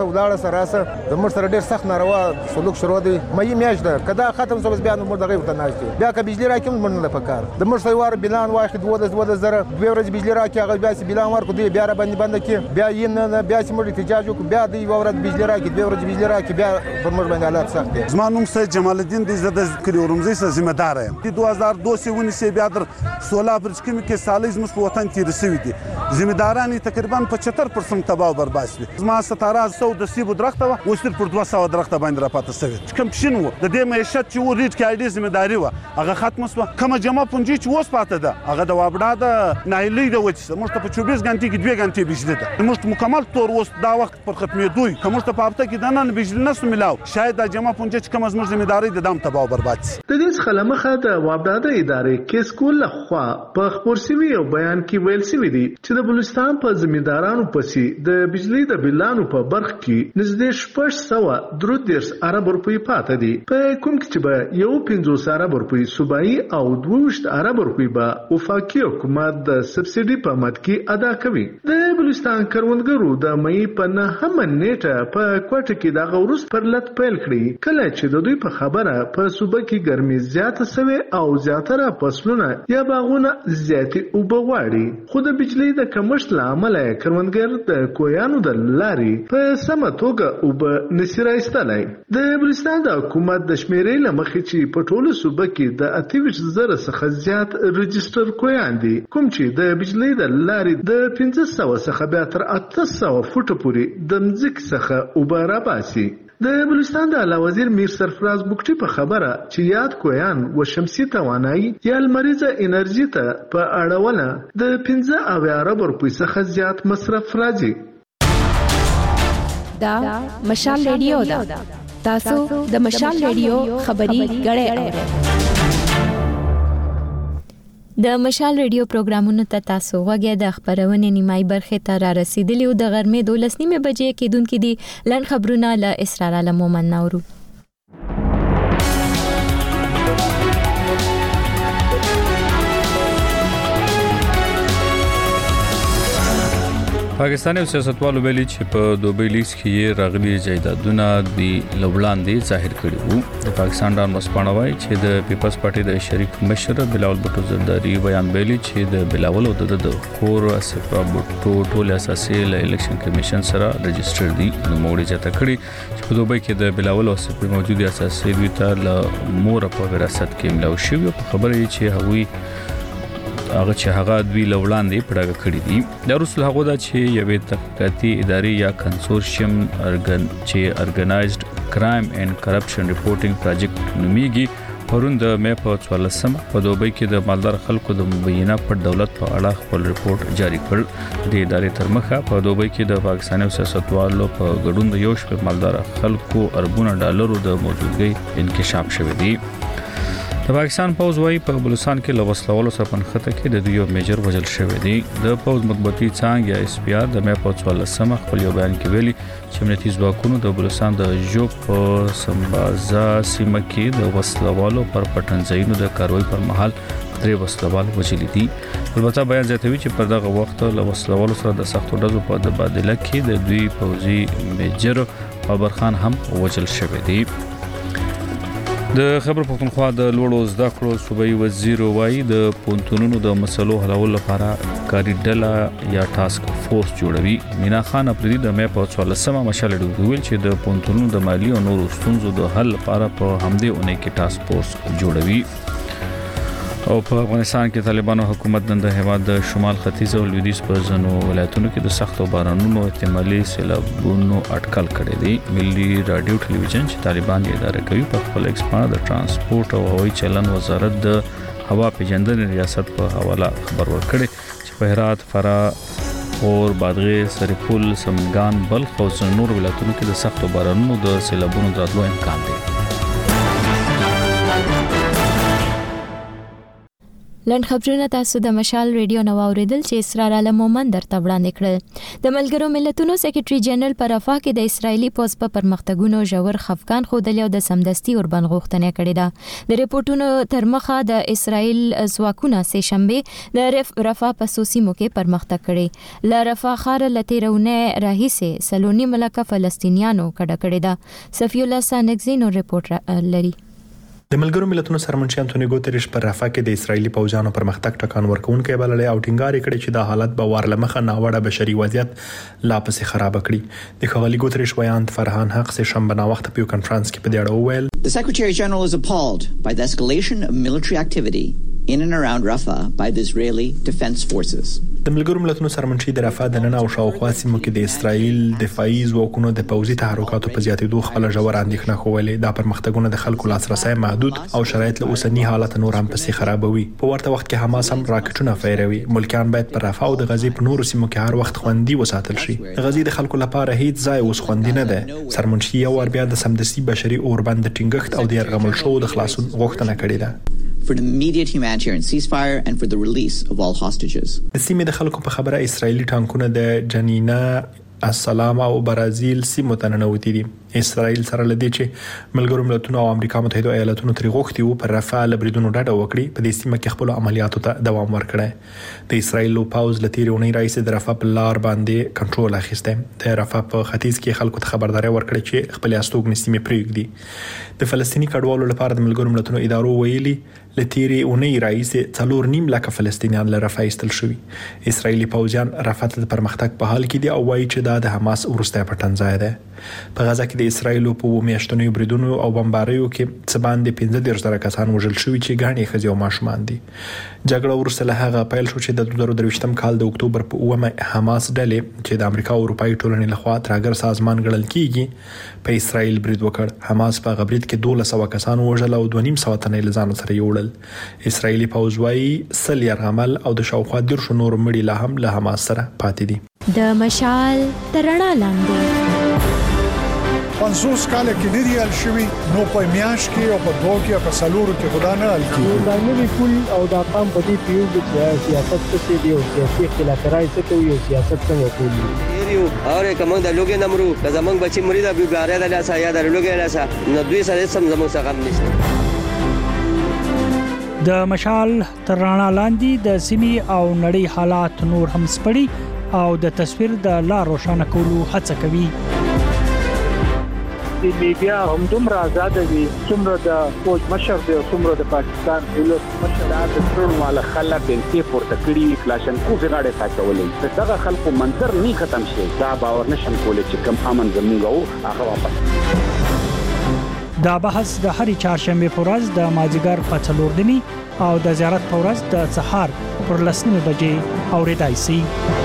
سره د موږ سره ډېر سخت ناروا سلوک شروع دي مې میاش ده کدا ختم سو بس بیا نو دغه ته ناشته بیا که بجلی راکې موږ نه پکار د موږ سوار بلان واحد وده زره دوه ورځې بجلی راکې هغه بیا بلان ورکو دی بیا را بند کې بیا یې بیا چې موږ احتجاج وکړو بیا دی ورځ بجلی راکې دوه ورځې بجلی راکې بیا پر موږ باندې حالات سخت دي. زما نوم سید جمال الدین دی زده کریورمزي سره ذمہ دار یم. 2002 ونی سي بیا در 16 پر کې سالیز مس په وطن کې رسوي دي ذمہ داران تقریبا 75% تباہ او برباد دي. زما 1700 د سیبو درخته و اوس تر 200 درخته باندې را پاتې شوی کوم شین و د دې معیشت چې و ریټ کې اړې ذمہ داری و هغه ختم شو کوم جمع پونجي چې اوس پاتې ده هغه د وابډا د نایلی د وچ موږ ته په 24 غنټې کې 2 غنټې بجلی ده موږ مکمل تور اوس دا وخت پر ختمېدوي کوم ته په هفته کې د نن بجلی نه ملاو شاید د جمع پونجي چې کوم زموږ ذمہ داری د دام تباہ او برباد شي. د دې څخه لمخه د وابډا د ادارې کې سکول لخوا په خبر سوي او بیان کې ویل سوي دي چې د بلوچستان په ذمہدارانو پسې د بجلی د بلانو په برخ کې نږدې 630 ارب روپۍ پاتې دي په کوم کې چې به یو 50 ارب روپۍ صوبایي او 22 ارب روپۍ به وفاقي حکومت د سبسيډي په مد کې ادا کوي. د بلوچستان کروندګرو د مې په 9 نیټه په کوټه کې د غوروس پر لټ پیل کړی کله چې د دوی په خبره په صوبه کې ګرمي زیاته سوي او زیاتره فصلونه یا باغونه زیاتې وبغواړي خو د بجلی د کمښت لامل کروندګر د کویانو د لاري په سمه توګه وب نسي راستلای. د بلوچستان د حکومت د شمیرې لمخې چې په ټولو صوبه کې د 28,000 څخه زیات رجستر کویان دي کوم چې د بجلی د لاري د 1500 څخه بیا تر 800 فوټ پورې د مځکې څخه وب راباسي. د بلوچستان د اعلی وزیر میر سرفراز بوګټي په خبره چې یاد کویان و شمسي توانایي یا لمریزه انرژي ته په اړونه د 15 ارب روپۍ څخه زیات مصرف راځي. دا مشال ریډیو دا تاسو د مشال ریډیو خبري غړې اورئ. د مشال ریډیو پروګرامونو ته تاسو غوږی د خبرونې نیمای برخه ته را رسیدلی او د غرمې 12 بجې کېدونکې دي لن خبرونه له اسرار عالم مومن نورو. پاکستاني سیاستوالو ویلي چې په دوبۍ لیز کې راغلي جایدادونه د لوړاندې ظاهر کړي وو. د پاکستان ډان مسپانوي چې د پیپلز پارټي د شریک مشر بلاول بټو زرداری بیان ویلي چې د بلاول او د کور اسفا بټو ټول اساسي الیکشن کمیشن سره رجسټر دي. نو موږ جاته کړی چې په دوبۍ کې د بلاول او اسفا موجودي اساسي دوی ته له مور په وراثت کې ملو شوی په خبره چې هغوی هغه دوی لوړاندې پړاګه کړی دي. د رسول هغه دا چې یوې تحقیقاتي ادارې یا کنسورشیم چې ارګنایزډ کرایم اینڈ کرپشن ریپورټینګ پروجیکټ نومیږي پرون د مې په 14 په دوبۍ کې د مالدار خلکو د مبینه پر دولت په اړه خپل ریپورت جاری کړ. د ادارې تر مخه په دوبۍ کې د پاکستاني سیاستوالو په ګډون د یو شمېر مالدار خلکو اربونه ډالرو د موجودګۍ انکشاف شوی دی. د پاکستان پوز وايي په بلوچستان کې لوسلولو سره پنځه کې د دوی میجر وجل شوی دی. د پوز مطبوعاتي څنګه یا اس پی آر د مې په 14 خپل یو بیان کې ویلي چې امنیتي ځواکونو د بلوچستان د جوب په سمبازا سیمه کې د وسلوالو پر پټنځایونو د کاروي پر مهال 3 وسلوال وجل دي. البته بیان زیاتوي چې په دغه وخت له وسلوالو سره د سختو ډزو په تبادله کې د دوی پوزي میجر بابرخان هم وجل شوی دی. د خبر پښتونخوا د لوړو زده کړو صوبایي وزیر وایي د پونتونونو د مسلو حلولو لپاره کاری ډله یا ټاسک فورس جوړوي. مینا خان افریدي د مې په 14 مشال ډیو ویل چې د پونتونونو د مالی او نورو ستونزو د حل لپاره په همدې اونۍ کې ټاسک فورس جوړوي. او په افغانستان کې طالبانو حکومت نن د هیواد د شمال ختیځ او لویدیځ په ځینو ولایتونو کې د سختو بارانونو احتمالي سیلابونو اټکل کړی دی. ملي رادیو ټلویزیون چې طالبان یې اداره کوي په خپل ایکسپانه د ترانسپورت او هوایي چلن وزارت د هوا پیژندنې ریاست په حواله خبر ورکړی چې په هرات، فراه اور بادغیس، سرپل، سمنګان، بلخ او نور ولایتونو کې د سختو بارانونو د سیلابونو راتلو امکان دی. لن خبرونه تاسو د مشال ریډیو نو اوریدل چې اسرار عالم مومن درته وړاندې کړل. د ملګرو ملتونو سیکریټري جنرال پر رفاه کې د اسرایلی پوز په پرمختګونو ژور خفقان خوده او د سمدستي اوربن غوښتنه کړې ده. د ریپورتونو تر مخه د اسرایل ځواکونو سه شنبه د رفاه په سوسیمو کې پرمختګ کړي. ل رفاه خار لتیرونه راهیسه سلونی ملکه فلسطینیانو کډه کړې ده. صفی الله سانګزینو ریپورت لري. د ملګرو ملتونو سرمنشي انټونی ګوتریش پر رافا کې د اسرایلی پوځانو پر مختګ ټکان ورکوونکې بللې او ټینګار کړي چې د حالت به ورلمخه ناوړه بشري وضعیت لا پسې خراب کړي. د خغلی ګوتریش ویان فرهان حق سه شنبه نا وخت په کانفرنس کې په دې اړه وویل The Secretary General is appalled by the escalation of military activity in and around Rafah by the Israeli Defense Forces. د ملګرو ملتونو سرمنشي د رافا د نن او شاوخوا سیمو کې د اسرایل دفاعي ځواکونو د پوځي تحرکاتو په زیاتېدو خپل ژور اندېښنه خوولې. دا پرمختګونه د خلکو لاسرسي محدود او شرایط له اوسنی حالت نور هم پسې خرابوي. په ورته وخت کې حماس هم راکټونه فیروي. ملکیان باید پر رافا او د غزې په نورو سیمو کې هر وخت خوندي وساتل شي. د غزې د خلکو لپاره هیڅ ځای اوس خوندي نه ده. سرمنشي یو ور بیا د سمدستي بشري اوربند ټینګښت او د يرغمل شو د خلاصون غوښتنه کړې ده. For the immediate humanitarian ceasefire and for the release of all hostages. د سیمې د خلکو په خبره اسرایلی ټانکونه د جنینا السلام او برازیل سیمو ته ننوتي دي. اسرائیل سره لدی چې ملګرو ملتونو او امریکا متحده ایالاتونو تری غوښتي وو پر رافال بریدونو ډډه وکړي په دې سیمه کې خپل عملیاتو ته دوام ورکړي. د اسرائیل پاوز لتیرونی رئیس د رافا په لار باندې کنټرول اخیسته. د رافا په ختیځ کې خلکو ته خبرداري ورکړي چې خپل استوګ نسیمه پریږدي. د فلسطینی کډوالو لپاره د ملګرو ملتونو ادارو ویلي لتیری اونۍ رئیس 4.5 لک فلسطینیان له رافا ایستل شوی. اسرائیلی پوځیان رافا ته پرمختګ په حال کې دي او وایي چې دا د حماس ورسته پټنځای ده. په غزا کې د اسرائیل په میاشتنو بریدونو او بمباریو کې څه باندې 15,000 کسان وژل شوي چې ګڼې ښځې او ماشومان دي. جګړه وروسته له هغه پیل شو چې د 2023 کال د اکتوبر په 9 حماس ډلې چې د امریکا او اروپאי ټولنې لخوا ترګر سازمان ګڼل کیږي په اسرائیل برید وکړ. حماس په غبرید کې 1200 کسان وژل او 2.5 تنه لزان سره یوړل. اسرائیلی پوځ وايي سل يرغمل او د شاوخوا 10 نور مړي لا هم له حماس سره پاتې دي. د مشال ترڼا لاندې 50 کال کې لري الشوي نو په میاش کې او په دوه کې په سلورو کې خدا نه الکی دا نوی کول او دا قام په دې پیو چې سیاست څه دی او سیاسي اختلافات څه کوي او سیاست څنګه کوي یو اور کوم د لوګي نمرو که زمنګ بچي مرید ابي ګاره د لاسه یا د لوګي لاسه نو دوی سره سم زموږ څخه نشته د مشال تر رڼا لاندې د سیمې او نړۍ حالات نور هم سپړي او د تصویر د لا روښانه کولو هڅه کوي. د میډیا هم دومره آزاد دي څومره د فوج مشر دی څومره د پاکستان دولت مشر د ټول مال خلک بنتي پورته کړی کلاشن کو غاړه ساتولې دغه خلکو منظر نه ختم شي دا باور نشم کولای چې کم امن زموږ او هغه واپس. دا بحث د هرې چهارشنبه په ورځ د مازیګر په 4 او د زیارت په ورځ د سهار پر 10 بجې اوریدای شي.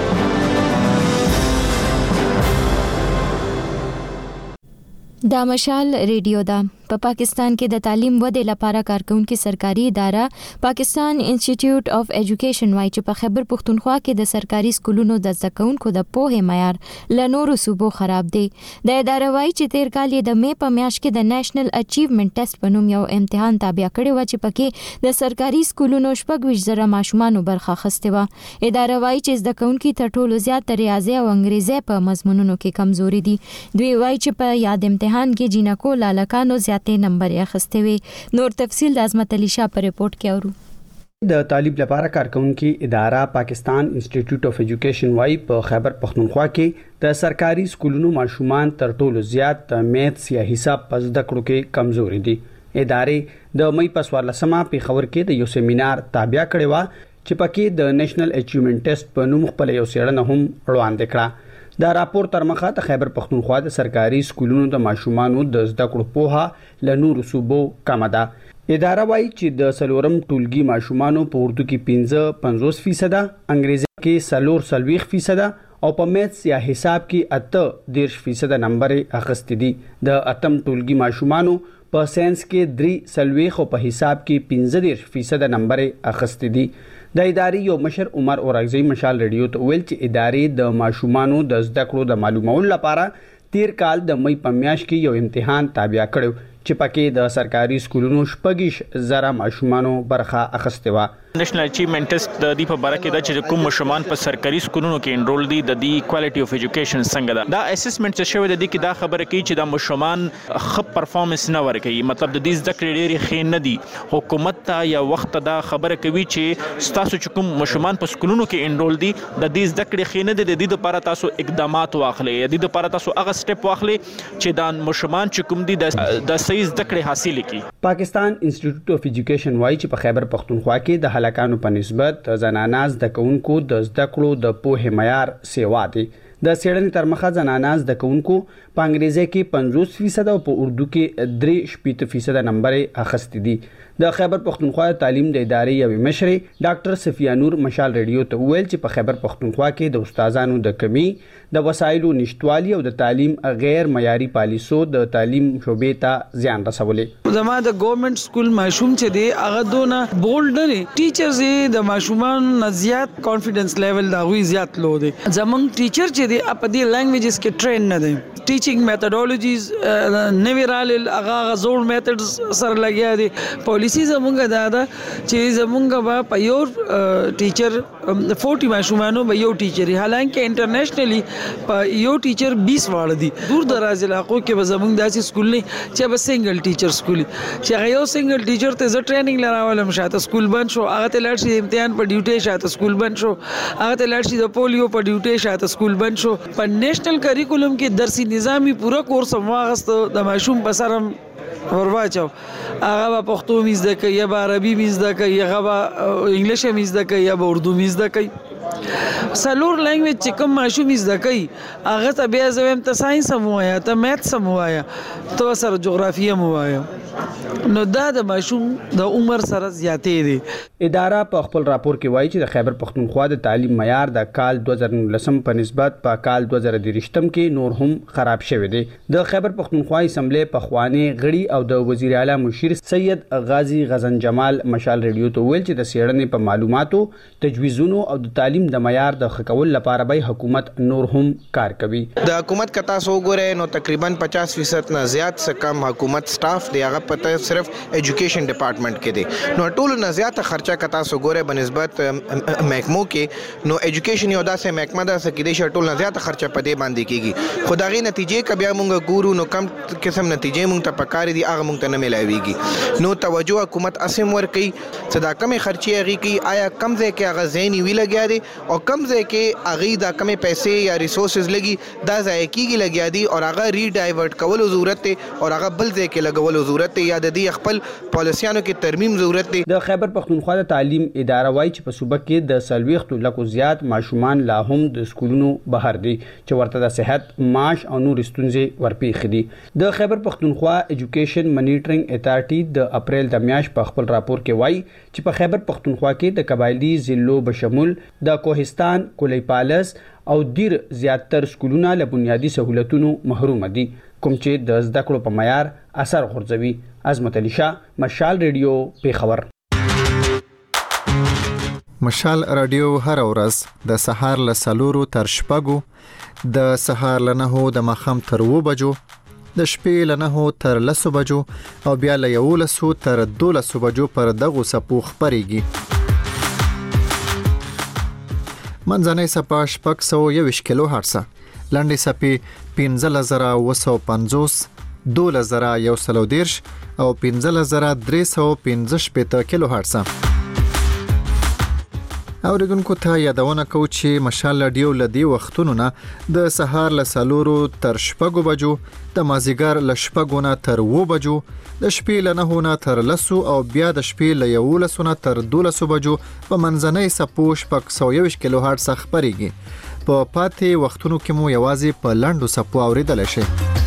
دا مشال ریډیو دا په پاکستان کې د تعلیم ودې لپاره کارکونکو سرکاري اداره پاکستان انسټیټیوټ اف ایجوکیشن وايي چې په خیبر پښتونخوا کې د سرکاري سکولونو د زکونکو د پوهه معیار ل نورو صوبو خراب دی. د اداره وايي چې تیر کال د می په میاشت کې د نېشنل اچیومنت ټیسټ په نوم یو امتحان تابع کړی و چې پکې د سرکاري سکولونو 20,000 ماشومان برخه اخیسته و. اداره وايي چې زکونکو تر ټولو زیات ریاضي او انګریزي په مضمونونو کې کمزوري دي. دوی وايي چې په یاد امتحان کې جنکو لالکانو زیاتې نمبر یې اخیسته وي. نور تفصیل د عظمت علي شاه په ریپورت کې اورو. د تعلیم لپاره کارکونکو اداره پاکستان انسټیټیوټ اف ایجوکیشن وايي په خیبر پښتونخوا کې د سرکاري سکولونو ماشومان تر ټولو زیات میتھس یا حساب په زده کړو کې کمزوري دي. ادارې د مې په 14مه په خبر کې د یو سیمینار تابع کړی و چې پکې د نېشنل اچیومنت ټیسټ په نوم خپل یو څېړنه هم وړاندې کړه. دا راپور تر مخه د خیبر پښتونخوا د سرکاري سکولونو د ماشومانو د زده کړو پوهه ل نورو صوبو کم ده. اداره وايي چې د سلورم ټولګي ماشومانو په اردو کې 50% انګریزي کې 40% او په میتھس یا حساب کې 80% نمبر اخیستي دي. د اتم ټولګي ماشومانو په ساينس کې 3 او په حساب کې 15% نمبر اخیستي دي. د ادارې یو مشر عمر اورغزی مشال ریډیو ته ویل چې ادارې د ماشومانو د زده کړو د معلومولو لپاره تیر کال د مې په میاشت کې یو امتحان تابع کړو چې پکې د سرکاري سکولونو 20,000 ماشومانو برخه اخیسته و. نېشنل اچیومنت ټیسټ د دې په باره کې د چې کوم ماشومان په سرکاري سکولونو کې انرول دي د دې کوالټي اف ایجوکیشن څنګه ده. دا اسسمنت څه شوی د دې کې دا خبره کوي چې دا ماشومان ښه پرفارمنس نه ورکوي مطلب د دې زده کړې ډېری ښه نه دي. حکومت ته یا وخت دا خبره کوي چې تاسو چې کوم ماشومان په سکولونو کې انرول دي د دې زده کړې ښه نه دي د دې لپاره تاسو اقدامات واخلئ د دې لپاره تاسو هغه سټپ واخلئ چې دا ماشومان چې کوم دي د صحیح زده کړې حاصل کړي. پاکستان انسټیټیوټ اف ایجوکیشن وايي چې په خیبر پښتونخوا کې د هلاکانو په نسبت زنانه زده کوونکو د زده کړو د پوهه معیار سیوا دي. د سیړنې تر مخه زنانه زده کوونکو په انګریزي کې 50% او په اردو کې 3% نمبر اخیستي دي. د خیبر پښتونخوا تعلیم د ادارې یو مشر ډاکټر صفیه نور مشال ریډیو ته ویل چې په خیبر پښتونخوا کې د استادانو د کمی د وسایلو نشټوالي او د تعلیم غیر معیاري پالیسو د تعلیم شوبې ته زیان رسولې. زما د ګورنمنت سکول ماشوم چې دی هغه دونه بولډ نه ټیچرز د ماشومان زیات کانفیډنس لیول دا وی زیات لو دی. زمونږ ټیچر چې دی په دې لانګویجز کې ټرین نه دی. ټیچینګ میتھډالوجیز نوی رال هغه زوړ میتھډز سره لګیا دي. پالیسی زمونږ دا ده چې زمونږ په یو ټیچر 40 ماشومانو به یو ټیچر حالانکه انټرنیشنلی په یو ټیچر 20 واړه دي. دور دراز علاقو کې به زمونږ داسې سکول نه چې به سنگل ټیچر سکول چې هغه یو سنگل ټیچر ته ز ټریننګ لراولم شاته سکول بند شو هغه ته لاړ شي امتحان په ډیوټي شاته سکول بند شو هغه ته لاړ شي د پولیو په ډیوټي شاته سکول بند شو. په نېشنل کریکولم کې درسي نظامي پورا کورس واغست د ماشوم په سرم ورواچو هغه په پښتو میزده کوي یا په عربي میزده کوي هغه په انګلیش میزده کوي یا په اردو میزده کوي. سلور لینګویج چې کوم ماشوم زده کوي هغه ته بیا زویم ته ساينس هم وایا ته میث هم وایا ته سره جغرافیه هم وایا نو دا د ماشوم د عمر سره زیاتې دي. اداره په خپل راپور کې وایي چې د خیبر پختونخوا د تعلیم معیار د کال 2019 په نسبت په کال 2023 کې نور هم خراب شوی دی. د خیبر پختونخوا اسمبلی پخوانی غړي او د وزیر اعلی مشیر سید غازی غزن جمال مشال ریډیو ته ویل چې د سیړنې په معلوماتو، تجویزونو او د تعلیم د معیار د ښه کولو لپاره به حکومت نور هم کار کوي. د حکومت کتا سو ګوره نو تقریبا 50% نه زیات څه کم حکومت سټاف دی هغه پته صرف ایجوکیشن ډپارټمنټ کې دی. نو ټول نه زیات خرچه کتا سو ګوره بنسبت محکمو کې نو ایجوکیشن یو داسې محکمه ده چې د شټول نه زیات خرچه په دې باندې کیږي. خدایي نتیجې کبیا مونږ ګورو نو کم قسم نتیجې مونږ ته پکاري دي هغه مونږ ته نه ملایويږي. نو توجه حکومت اسیم ور کوي صدا کمې خرچې هغه کی آیا کم ځای کې هغه زینی وی لګیا دي او کم ځای کې هغه دا کمې پیسې یا ریسورسز لګي دا ځای کېږي لګیا دي او هغه ری ډایورټ کولو ضرورت دی او هغه بل ځای کې لګولو ضرورت دی یا د دې خپل پالیسیانو کې ترمیم ضرورت دی. د خیبر پختونخوا د تعلیم اداره وایي چې په صوبه کې د 40 لکو زیات ماشومان لا هم د سکولونو بهر دي چې ورته د صحت، معاش او نور ستونزې ورپېښ دي. د خیبر پختونخوا ایجوکیشن مانیټرینګ اتارټي د اپریل د میاشت په خپل راپور کې وایي چې په خیبر پختونخوا کې د قبایلی ضلعو بشمول د کوهستان، کولی پالس او دیر زیاتر سکولونه له بنیادی سہولتونو محروم دي کوم چې د زده کړو په معیار اثر غورځوي. عظمت علي شاه، مشال ریډیو، پیښور. مشال رادیو هر ورځ د سهار له 4 تر 6، د سهار له 9 د ماښام تر 2 بجو، د شپې له 9 تر 10 بجو او بیا له 11 تر 12 بجو پر دغه سپو خبريږي. منځنۍ سپا 621 کیلو هرتز، لنډې سپې 15950، 2110 او 15315 کیلو هرتز. اوریدونکو ته یادونه کوم چې مشال رادیو لدی وختونو نه د سهار له 4 تر 6 بجو، د مازیګر له 6 نه تر 2 بجو، د شپې له 9 نه تر 10 او بیا د شپې له 11 نه تر 12 بجو په منځنۍ سپو 621 کیلو هرتز خبريږي. په پاتې وختونو کې مو یوازې په لنډو سپو اوریدل شي.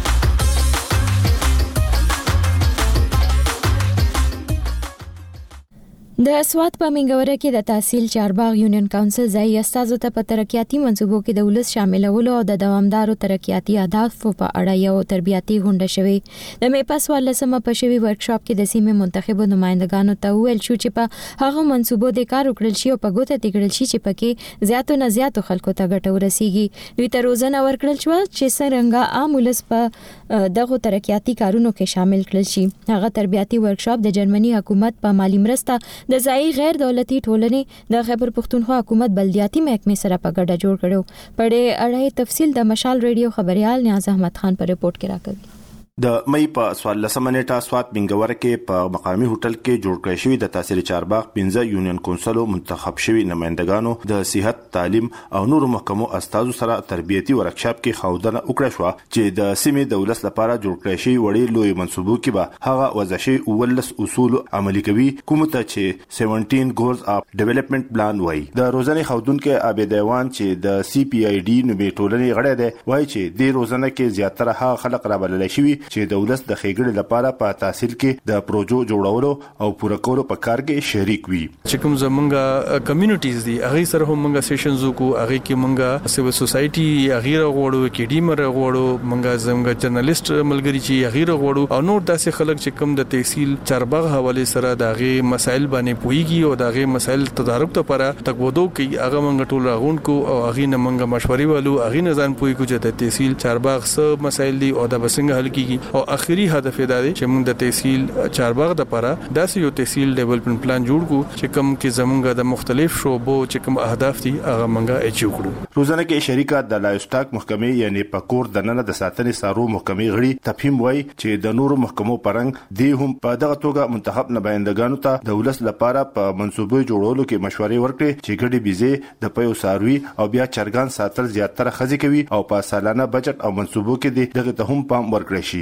د سوات په منګوره کې د تحصیل چارباغ یونین کونسل ځای استادو ته په ترقیاتي منصوبو کې د ولس شاملولو او د دوامدارو ترقیاتي اهدافو په اړه یو تربیاتي غونډه شوې. د میپاس ولسمه په شوی ورکشاپ کې د سیمې منتخبو نمائندګانو ته ویل شو چې په هغه منصوبو د کار وکړل شي او په ګوته تکړل شي چې پکې زیاتو نه زیاتو خلکو ته ګټه ورسیږي. دوی ته روزنه ورکړل شو چې څنګه عام ولس په دغه ترقیاتي کارونو کې شامل کړل شي. هغه تربیاتي ورکشاپ د جرمني حکومت په مالی مرسته د ځای غیر دولتي ټولنې د خیبر پختونخوا حکومت بلدیاتي محکمې سره په ګډه جوړ کړو. په اړه تفصیل د مشال ریډیو خبريال نیاز احمد خان په ریپورت کې راکوي. د مې په 14 نیټه سوات منګور کې په مقامی هوټل کې جوړ کړی شوی د تحصیل چارباغ 15 یونین کونسلو منتخب شوی نمائندګانو د صحت، تعلیم او نورو محکمو استادو سره تربیتي ورکشاپ کې خودنه وکړه شو چې د سیمې د ولس لپاره جوړ کړی شوی وړي لوی منصوبو کې به هغه وضعي ولس اصول عملي کوي کوم ته چې 17 ګولز اف ډیولپمنٹ پلان وایي. د روزنې خودونکو عابد دیوان چې د سی پی آی ډي نوبې ټولنې غړی دی وایي چې د روزنه کې زیاتره هغه خلک رابلل شوی چې د ولس د خېګړې لپاره په تحصیل کې د پروژو جوړولو او پوره کولو په کار کې شریک وي. چې کوم زمونږه کمیونټیز دي هغه سره هم موږ سیشنز وکړو، هغه کې موږ سیویل سوسایټي هغه غوړو، اکیډمي غوړو، موږ زموږ جرنالیست ملګری چې هغه غوړو او نور داسې خلک چې کوم د تحصیل چارباغ حواله سره دغه مسایل باندې پوهیږي او دغه مسایل تدارک لپاره تکودو کوي. هغه موږ ټول راغونکو او هغه نه موږ مشورې والو، هغه نه ځان پوهیږو چې د تحصیل چارباغ څه مسایل دي او د بسنګ حل کیږي. او اخري هدف دا دی چې موږ د تحصیل چارباغ د لپاره داسې یو تحصیل ډیولپمنٹ پلان جوړ کو چې کوم کې زمونږ د مختلف شعبو چې کوم اهداف دي هغه موږ اچیو کړو. روزنه کې شریکه د لایوستاک محکمې یعنی پکور د نن د ساتنې سارو محکمې غړي تفهیم وای چې د نورو محکمو پرنګ دی هم په دغه توګه منتخب نمائندګانو ته د ولس لپاره په منصوبې جوړولو کې مشورې ورکړي چې ګډي بيزي د پیو ساروي او بیا چرګان ساتل زیاتره خزي کوي او په سالانه بجټ او منصوبو کې دغه ته هم پام ورکړي شي.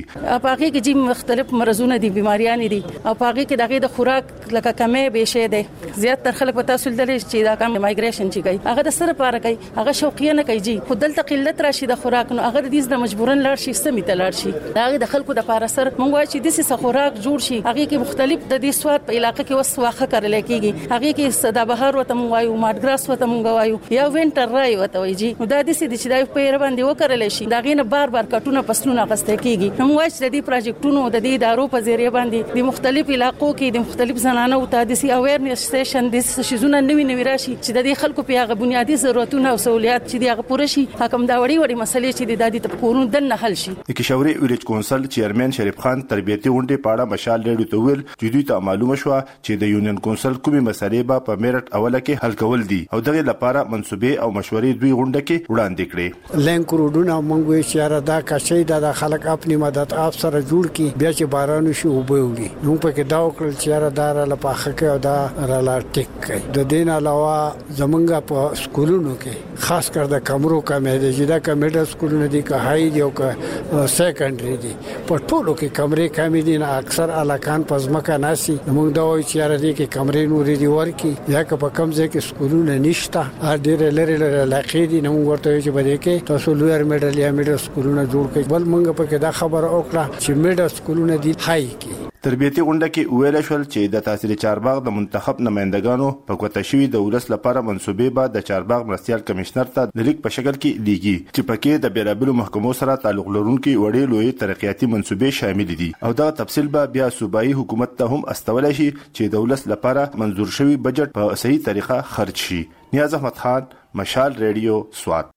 پاګه کې چې مختلف مرزونه دي بیماریان دي او پاګه کې دغه د خوراک لکه کمې به شي دي زیات تر خلک پتا سول دي چې دا کم مایګریشن چې کوي هغه د سره پاره کوي هغه شوقیه نه کوي چې خودل تقلت راشي د خوراک نو هغه د دې د مجبورن لاړ شي سمې ته لاړ شي دا د خلکو د پاره سره مونږ وایي چې د سې خوراک جوړ شي هغه کې مختلف د دې سواد په علاقې کې وسواخه کړل کېږي هغه کې صدا بهار وته مونږ وایو ماډګراس وته مونږ وایو یا وینټر رای وته وایي نو دا د سې د چې دا په باندې وکړل شي دا غینه بار کټونه پسلونه غسته کېږي نو وایي چې د دې پروجیکټونو د دې ادارو په ذریعہ باندې د مختلف علاقو کې د مختلف زنانو ته د سي اویرنس سیشن د شیزونه نوي راشي چې د دې خلکو په هغه بنیادی ضرورتونه او سہولیات چې د هغه پوره شي حکم دا وړي مسلې چې د دادي تفکرون د نه حل شي د کشوري ویلج کونسل چیرمن شریف خان تربیتي غونډې پاړه مشال ریډیو ته ویل چې دوی ته معلومه شو چې د یونین کونسل کومې مسلې به په میرټ اوله کې حل کول دي او دغه لپاره منسوبې او مشورې دوی غونډه کې وړاندې کړې لینک روډونه موږ یې شهر دا کشي د خلک خپل مدد اپ سره جوړ کی بیا چې بارانو شي وبوي نو په کې دا وکړل چې را دار لپاره کې او دا رالا ټیک کوي د دین علاوه زمونږ په سکولونو کې خاص کر د کمرو کمې دي چې دا کمیډل سکولونه دي که هاي دي او که سیکنډري دي په ټولو کې کمرې کمې دي نه اکثر علاقان پزماکه ناسي موږ دا وایي چې را دي کې کمرې نورې دي ورکی یا که په کم ځای کې سکولونه نشته ډېر لري علاقې دي نو ورته چې بده کې تاسو لویر میډل یا میډل سکولونه جوړ کړئ بل موږ په کې دا خبر وکړه چې میډل سکولونه دي هاي کې تربیتي غونډه کې ویل شول چې د تحصیل چارباغ د منتخب نمائندګانو په کوټه شوی د ولس لپاره منسوبې به د چارباغ مرستيال کمشنر ته د لیک په شکل کې لیږي چې پکې د بیلابلو محکمو سره تعلق لرونکي وړې لوی ترقیاتي منسوبې شامل دي او دا تفصیل به بیا صوبایي حکومت ته هم استولای شي چې د ولس لپاره منظور شوی بجټ په صحیح طریقه خرج شي. نیاز احمد خان، مشال ریډیو، سوات.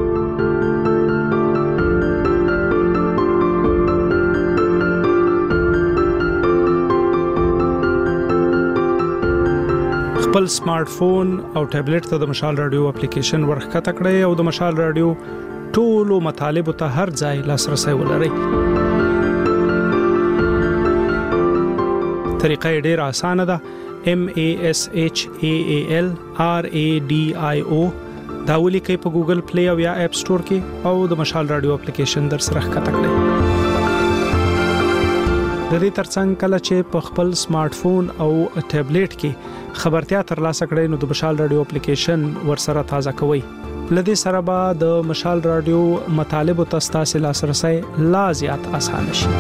خپل سمارټ فون او ټابلیټ ته د مشال رادیو اپلیکیشن ورخکته کړئ او د مشال رادیو ټولو مطالب ته هر ځای لاسرسي ولرئ. طریقه ډېره اسانه ده. MASHAAL RADIO دا ولیکئ په ګوګل پلی او یا اپ سٹور کې او د مشال رادیو اپلیکیشن در سره ښکته کړئ. د دې ترڅنګ کله چې په خپل سمارټ فون او ټابلیټ کې خبرتیا ترلاسه کړئ نو د مشال رادیو اپلیکیشن ورسره تازه کوئ. لدې سره به د مشال رادیو مطالب او تاسو لاسرسي لا زیات آسان شي.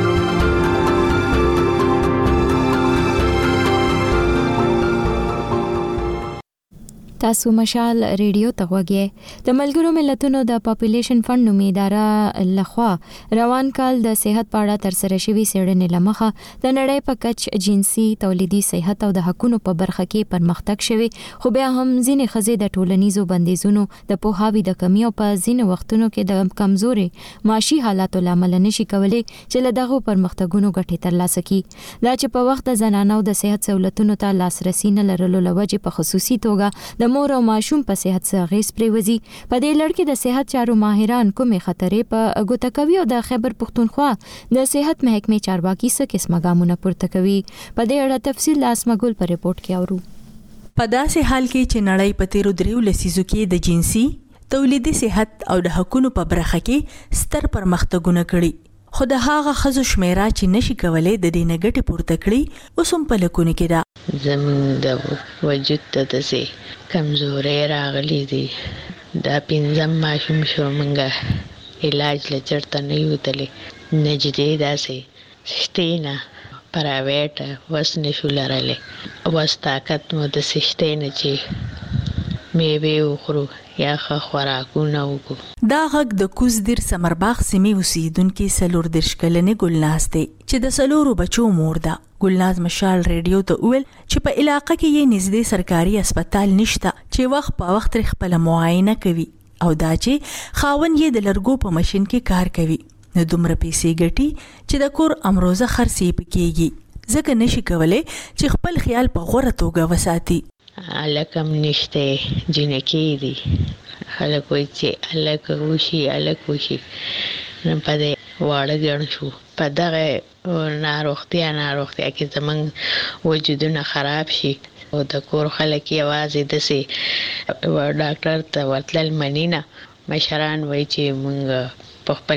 تاسو مشال ریډیو ته وګورئ. د ملګرو ملتونو د پاپولیشن فند نومي اداره لخوا روان کال د صحت په اړه تر سره شوی څېړنې لمخه د نړۍ په کچ جنسي تولیدي صحت او د حقوقو په برخه کې پرمختګ شوی خو بیا هم ځینې ښځې د ټولنیزو بندیزونو د پوهاوي د کمی او په ځینې وختونو کې د کمزوري معاشي حالاتو لامل نشي کولای چې له دغه پرمختګونو ګټه ترلاسه کړي. دا چې په وخت د زنانو د صحت سہولتونو ته لاسرسي نه لرلو لوجه په خصوصي توګه د مور او ماشوم په صحت څخه غیس پریوزي. په دې لړ کې د صحت چارو ماهران کومې خطرې په ګوتکوي او د خیبر پختونخوا د صحت محکمې چارواکي څخه قسمه ګامونه پورته کوي. په دې اړه تفصیل اسمګل په ریپورت کې اورو. په داسې حال کې چې نړۍ په تیرو دریو لسیزو کې د جنسي تولیدي صحت او د حقوقو په برخه کې ستر پرمختګونه کړي خو د هغه خزو شمیره چې نشي کولای د دې نګټې پورته کړي اوس هم په لکونه کې ده. زموږ د وجود ته د کمزوري راغلي دي. دا پنځم ماشوم شو منګه علاج لچرته نه یوتلې نجدې داسې شتینه پرایویټ وس نشو لرلې وس طاقت مو د سشتینه چې میوه وخورو یا خوراکونه وکړو. دا غږ د کوزدیر سمرباغ سیمې اوسیدونکو سلور درش کلنې ګلناز دی چې د سلورو بچو مور ده. ګلناز مشال ریډیو ته ویل چې په علاقې کې یې نږدې سرکاري هسپتال نشته چې وخت په وخت خپل معاینه کوي او دا چې خاون یې د لرګو په ماشين کې کار کوي نو دومره پیسې ګټي چې د کور امروزه خرڅې پکېږي ځکه نشي کولای چې خپل خیال په غوړه توګه وساتي. الکم نشته جنکی دي خلک وایي چې الک وشي نن په دې واړه ګڼ شو په دغه ناروغتیا کې زمونږ وجودونه خراب شي او د کور خلک یوازې داسې ډاکټر ته ورتلل مني نه. مشران وایي چې مونږ په خپل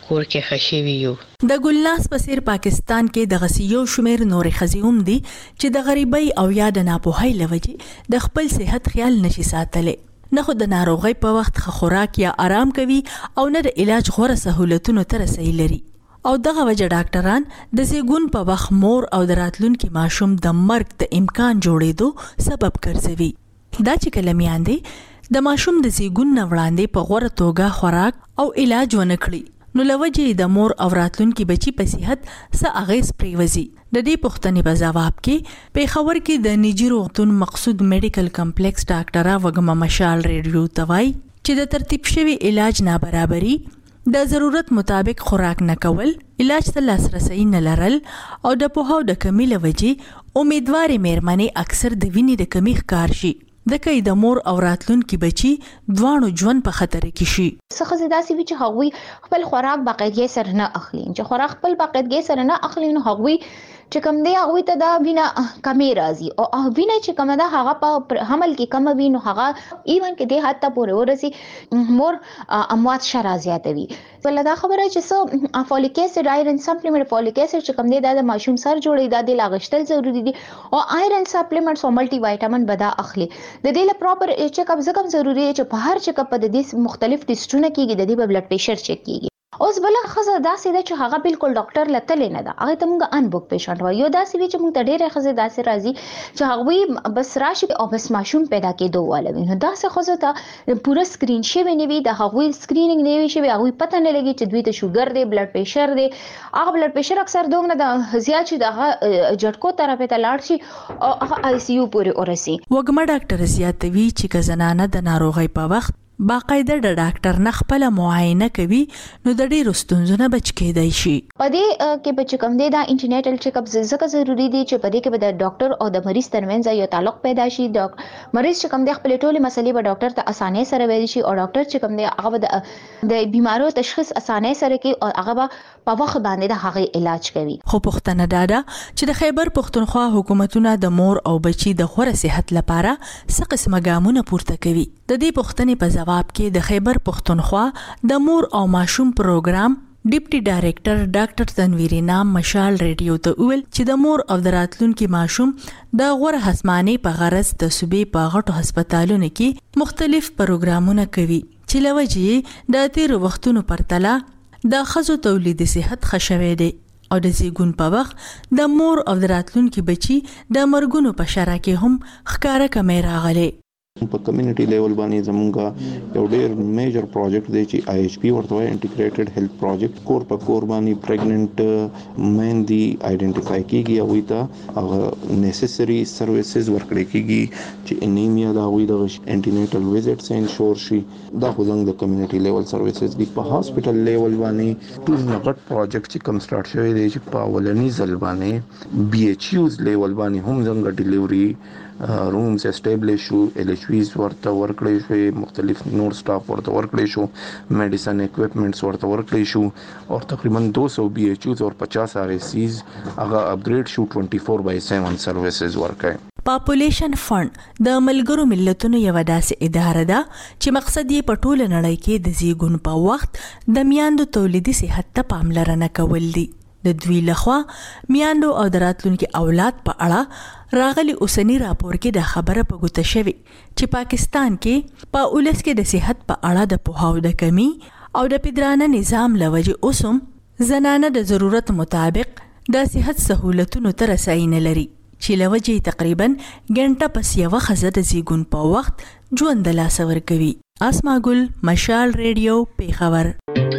کور کې خشوي یو. د ګلناز په سیر پاکستان کې د غسیو شمیر نور خزيوم دي چې د غریبۍ او یا د ناپوهۍ لوجې د خپل صحت خیال نشي ساتلې، نه خو د ناروغۍ په وخت خوراک یا آرام کوي او نه د علاج غوړه سہولتونو ته رسي لري. او دغه وجه ډاکټران د زیګون په وخت مور او د راتلونکي ماشوم د مرګ د امکان جوړېدو سبب ګرځوي. دا چې کله میاندې د ماشوم د زیګون نه وړاندې په غوړه توګه خوراک او علاج ونه کړي نو لوجه د مور او راتلونکي بچي په صحت څه اغیز پریوزي. د دې پوښتنې په جواب کې پیښور کې د نجی روغتون مقصود میډیکل کمپلیکس ډاکټره وګما مشال ریډیو توای چې د ترتیب شوی علاج نابرابري، د ضرورت مطابق خوراک نه کول، علاج ته لاسرسي نه لرل او د پوهاو د کمی لوجه امیدوارې مېرمنې اکثر د وینې د کمی ښکار شي، د کې د مور او راتلونکي بچي دوانو ژوند په خطر کې شي. څخه زدا سی چې هغوی خپل خوراک باقاعدګي سره نه اخلي، چې خوراک خپل باقاعدګي سره نه اخلي نو هغوی چې کوم دی هغوی ته دا وینه کمی راځي او وینه چې کوم ده هغه په حمل کې کم وي نو هغه ایون کې د حتی پورې ورسي مور اموات شرا زیاتوي. ول دا خبره چې سو فولیک اسید آیرن سپلیمنٹ فولیک اسید چې کوم دی د ماشوم سر جوړي د لاغشتل ضروری دي او آیرن سپلیمنټس او ملټي وایټامین بدا اخلي. د دې لپاره پراپر چیک اپ زکم ضروری دی چې په هر چیک اپ د دې مختلف ټیسټونه کیږي، د دې په بلډ پریشر چیک کیږي. اوس بل خزه داسې ده چې هغه بالکل ډاکټر لته نه ده، هغه ته موږ ان بوک پیشنټ وایو. یو داسې وی چې موږ ته ډېر خزه داسې راځي چې هغه بس راشي او بس ماشوم پیدا کېدو والوي. نو داسې خزه ته پوره سکرین شوی نه وي، د هغه سکرینینګ نه وي شوی، هغه پته نه لګي چې دوی ته شوګر دی، بلډ پریشر دی. هغه بلډ پریشر اکثر دومره د زیات چې د جټکو طرف ته لاړ شي او هغه آی سی یو پورې ورسي. وګما ډاکټر زیاتوي چې کزنانه د ناروغۍ په وخت باقاعده د ډاکټر نه خپل معاینه کوي نو د ډیرو ستونزو نه بچ کېدای شي. پدې کې بچ کم دی دا انټینیټل چیک اپ زکه ضروری دی چې پدې کې به د ډاکټر او د مریض ترمنځ یو تعلق پیدا شي. مریض چې کم دی خپل ټولې مسلې به ډاکټر ته اسانه سره ویل شي او ډاکټر چې کم دی هغه د بیمارو تشخیص اسانه سره کوي او هغه په وخت باندې د هغه علاج کوي. خو پښتنه دادا چې د خیبر پښتونخوا حکومتونه د مور او بچي د غوړه صحت لپاره څه قسمه ګامونه پورته کوي. د دې پښتنې په جواب کې د خیبر پښتونخوا د مور او ماشوم پروګرام ډیپټي ډایریکټر ډاکټر تنویر نام مشال ریډیو ته ویل چې د مور او د راتلونکي ماشوم د غوړه هسمانې په غرض د صوبې په غټو هسپتالونو کې مختلف پروګرامونه کوي چې لوجه د تیر وختونو پرتله د خزو تولید صحت خښوي دي او د زیګون په وخت د مور او د راتلونکي بچي د مرګونو په شرا کې هم ښکارا کمې راغلي. په کمیونټي لیول باندې زمونږ یو ډېر میجر پروجیکټ دی چې آی ایچ پی ورته انټیګریټډ هیلث پروجیکټ کور په کور باندې پریګننٹ مین دی آئیډینټیفای کیږي او ایته هغه نیسیسری سرویسز ورکړي کیږي چې انیمیا دا وي د انټینیټل ویزټس انشور شي. دا خو زموږ د کمیونټي لیول سرویسز دی. په هاسپټل لیول باندې ټول نغټ پروجیکټ چې کوم سٹارټ شوی دی چې په اولنی ځل باندې بي ایچ یوز لیول باندې هم زموږ ډیلیوري رومز اسټابلیش شو، ال ایچ ویز ورته ورکړی شو، مختلف نور سټاف ورته ورکړی شو، میډیسن اکوپمنټس ورته ورکړی شو او تقریبا 200 بي ایچ یوز او 50 آر ایس سیز هغه اپګریډ شو 24/7 سرویسز ورکړي. پاپولیشن فند د ملګرو ملتونو یو داسې اداره ده چې مقصد یې په ټوله نړۍ کې د زیګون په وخت د میاندو تولیدي صحت ته پاملرنه کول دي. د دوی لخوا میاندو او د راتلونکي اولاد په اړه راغلي اوسنی راپور کې د خبره په ګوته شوی چې پاکستان کې په اولس کې د صحت په اړه د پوهاو د کمی او د پدرانه نظام لوجه اوسم زنانه د ضرورت مطابق د صحت سہولتونو ته رسائی نه لري چې لوجه تقریبا غنټه پس یو خزه د زیګون په وخت ژوند د لاس ور کوي. اسما ګل، مشال ریډیو، پیښور.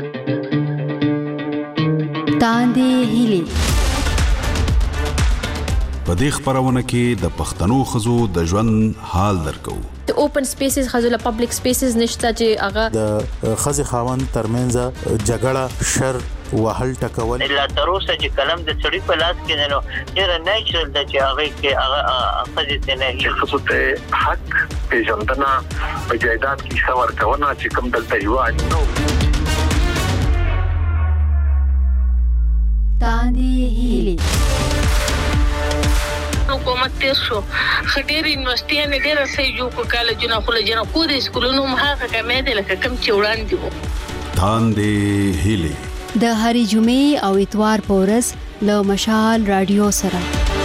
تاندې هیلي په دې خبرونه کې د پښتنو خزو د ژوند حال درکو. د اوپن سپیسز خزو له پبلک سپیسز نشته چې هغه د خزي خاوند ترمنځ جګړه شر وهل ټکول لا تر اوسه چې کلم د سړی په لاس کې نه نو ډیر نیچرل د چې هغه کې هغه خزي ته نه خصوص ته حق پیژندنه په جایداد کې څور کونه چې کوم دلته یو نو تاندې هیلي حکومت تیر شو خډیر یونیورسيټي ډیر سې یو کو کالجونه خو لجنه کو د سکولونو مخه کمې ده لکه کم چې وړاندې وو. تاندې هیلي د هرې جمعې او اتوار په ورځ له مشال رادیو سره.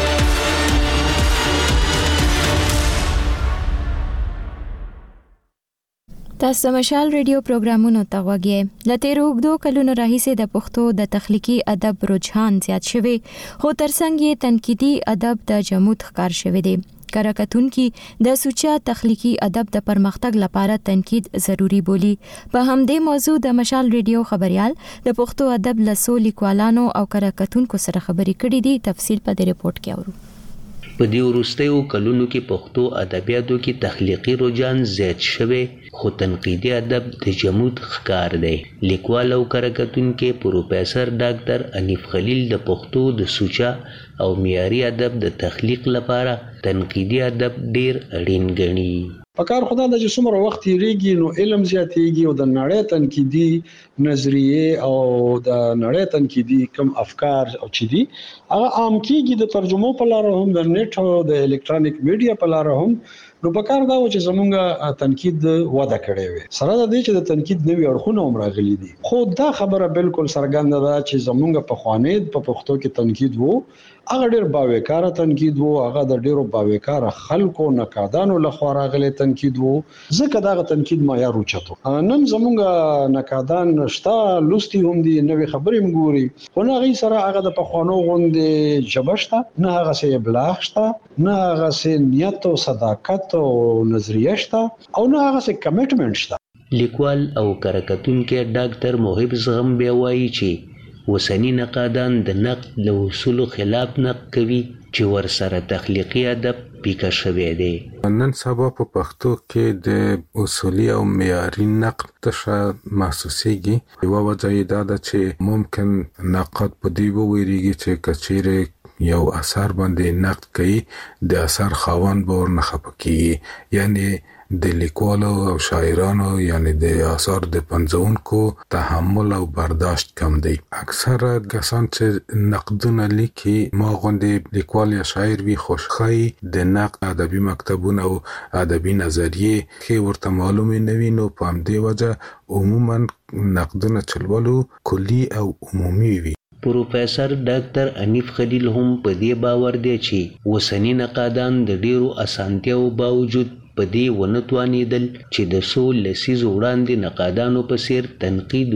تاسو مشال ریډیو پروګرامونو ته وګورئ. د تیر وګړو کلونو راهیسې د پښتو د تخلیقي ادب رجحان زیات شوی، خو ترڅنګ یې تنقیدي ادب د جمود ښکار شوی دی. کارکتونکو د سوچا تخلیقي ادب د پرمختګ لپاره تنقید ضروری بولی. په همدې موضوع د مشال ریډیو خبريال د پښتو ادب له سو لیکوالانو او کارکتونکو سره خبرې کړې دي. تفصیل په دې رپورت کې اورو. په دې وروستیو کلونو کې پښتو ادبیاتو کې تخلیقي رجحان زیات شوی، خو تنقیدي ادب د جمود ښکار دی. لیکوال او کارکتونکو پروفیسور ډاکټر انیف خلیل د پښتو د سوچا او معیاري ادب د تخلیق لپاره تنقیدي ادب ډیر اړین ګڼي. پکار خدای د څومره وخت یریږي نو علم زیاتېږي او د نړۍ تنقیدي نظریه او د نړۍ تنقیدي کم افکار او چې دي هغه عام کیږي د ترجمو په لار هم د نت او د الکترونیک میډیا په لار هم. نو پکار دا و چې زمونږه تنقید وده کړې وي. سره د دې چې د تنقید نوې اړخونه هم راغلي دي، خو دا خبره بالکل څرګنده ده چې زمونږه په خوانید په پښتو کې تنقید وو، هغه ډېر باوقاره تنقید وو، هغه د ډېرو باوقاره خلکو نقادانو لخوا راغلي تنقید وو، ځکه دا تنقید معیار اوچتو. نن زمونږه نقادان شته، لوستي هم دي، نوې خبرې هم ګوري، خو نه هغه سره هغه د پخوانو غوندې جبشته، نه هغه سه ابلاغ شته، نه هغه سه نیت او صداقت او نظریه شته، او نه هغه سه کمیټمنټ شته. لیکوال او کارکتونکو ډاکټر محب زغم بیا وایي چې وسنی نقادان د نقد له اصولو خلاف نقد کوي چې ورسره تخلیقي ادب پیکه شوی دی. نن سبا په پښتو کې د اصولي او معیاري نقد تشه محسوسیږي. یوه وجه یې دا ده چې ممکن نقد په دې وویریږي چې کچېرې یو اثر باندې نقد کوي، د اثر خاوند به ورنه خفه کیږي، یعنی د لیکوالو او شاعرانو یعنی د آثار د پنځونکو تحمل او برداشت کم دی. اکثره کسان چې نقدونه لیکي ما غوندې لیکوال یا شاعر وي، خوشخای د نقد ادبي مکتبونه او ادبي نظریه کې ورته معلومه نه وي، نو په همدې وجه عموما نقدونه چلولو کلی او عمومي وي. پروفیسور ډاکټر انیف خلیل هم په دې باور دی چې وسنی نقادان د ډیرو اسانتیاو باوجود په دې ونه توانېدل چې د څو لسیزو وړاندې نقادانو په څیر تنقید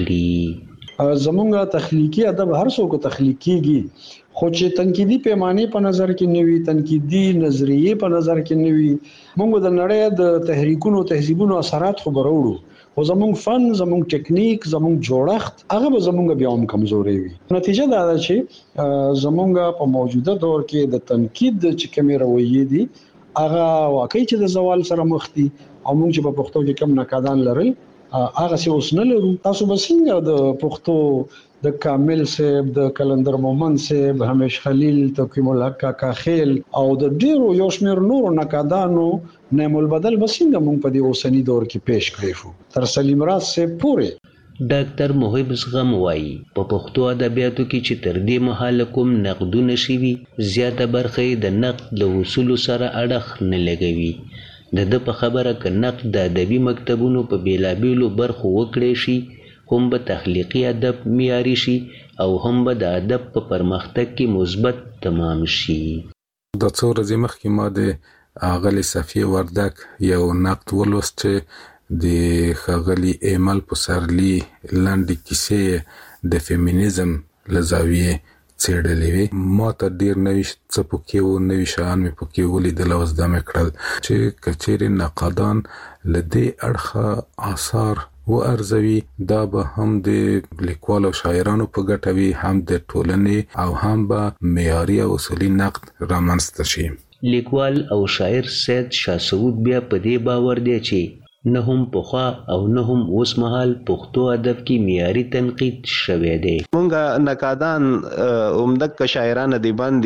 وکړي. زمونږ تخلیقي ادب هر څوک تخلیقيږي، خو چې تنقیدي پیمانه په نظر کې نیوي، تنقیدي نظریه په نظر کې نیوي، موږ د نړۍ د تحریکونو تهذیبونو اثرات خبرو، خو زمونږ فن، زمونږ ټیکنیک، زمونږ جوړښت هغه به زمونږ بیا هم کمزوري وي. نتیجه دا ده چې زمونږ په موجوده دور کې د تنقید چې کومې رویې دي هغه واقعي چې د زوال سره مخ دي، او موږ چې په پښتو کې کم نقادان لرل هغه څه اوس نه لرو. تاسو به څنګه د پښتو د کامل صاحب، د کلندر مومن صاحب، همیش خلیل، تقویم الحق کاکا خیل او د ډیرو یو شمېر نورو نقادانو نعم البدل به څنګه موږ په دې اوسنی دور کې پیش کړی شو تر سلیم راز صاحب پورې. ډاکټر محب زغم وایي په پښتو ادبیاتو کې چې تر دې مهاله کوم نقدونه شوي، زیاته برخه د نقد له اصولو سره اړخ نه لګوي. د په خبره که نقد د ادبي مکتبونو په بیلابیلو برخو وکړی شي، هم به تخلیقي ادب معیاري شي او هم به د ادب په پرمختګ کې مثبت تمام شي. د څو ورځې مخکې ما د اغلی صفیه وردک یو نقد ولوست چې د ښاغلي ایمل پسرلي لنډې کیسې د فیمینیزم له زاویې څېړلې وې. ما ته ډېر نوي څه پکې وو، نوي شیان مې پکې ولیدل او زده مې کړل چې که چېرې نقادان له دې اړخه آثار وارزوي، دا به هم د لیکوالو او شاعرانو په ګټه وي، هم د ټولنې او هم به معیاري او اصولي نقد رامنځته شي. لیکوال او شاعر سید شاه سعود بیا په دې باور دی چې نه هم پخوا او نه هم اوس مهال پښتو ادب کې معیاري تنقید شوی دی. مونږه نقادان عمدک شاعران ادیبان دي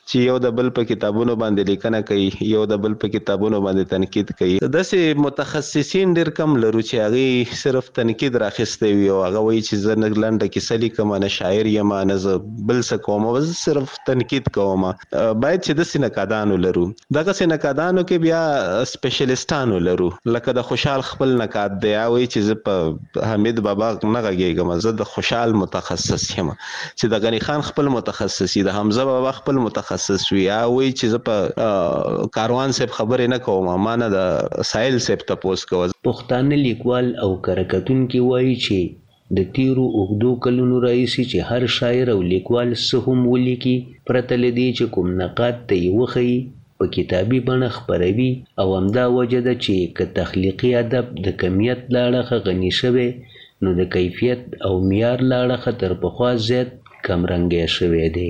چې یو د بل په کتابونو باندې لیکنه کوي، یو د بل په کتابونو باندې تنقید کوي. داسې متخصصین ډېر کم لرو چې هغه صرف تنقید راخسته وي او هغه وایي چې زه نه لنډه کیسه لیکم، نه شاعر یم، نه زه بل څه کوم، بس صرف تنقید کوم. باید چې داسې نقادانو لرو. دغسې نقادانو کې بیا سپیشلیستانو لرو، لکه د خوشحال خپل نقاد دی، وایي چې زه په حمید بابا نه غږېږم، زه د خوشحال متخصص یم. چې د غني خان خپل متخصصي، د حمزه بابا خپل متخصص وي، وایي چې زه په کاروان صاحب خبرې نه کوم، ما نه د سایل صاحب تپوس کوم. پښتانه لیکوال او کرکټونکي وایي چې د تیرو اوږدو کلونو راهیسې چې هر شاعر او لیکوال څه هم ولیکي، پرته له دې چې کوم نقاد ته یې وښیي، په کتابي بڼه خپروي. او همدا وجه ده چې که تخلیقي ادب د کمیت له اړخه غني شوی، نو د کیفیت او معیار له اړخه تر پخوا زیات کمرنګی شوی دی.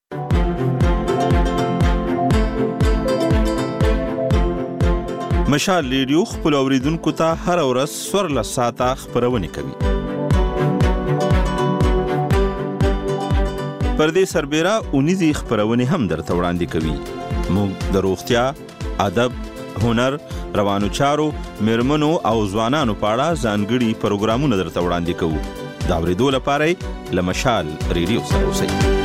مشال ریډیو خپل اوریدونکو ته هر ورځ 14 ساعته خبرونه کوي. پر دې سربېره اونیزي خبرونه هم درته وړاندې کوي. موږ د روغتیا، ادب، هنر، روانو چارو، میرمنو او ځوانانو په اړه ځانګړي پروګرامونه درته وړاندې کوو. دا اورېدو لپاره له مشال ریډیو سره اوسئ.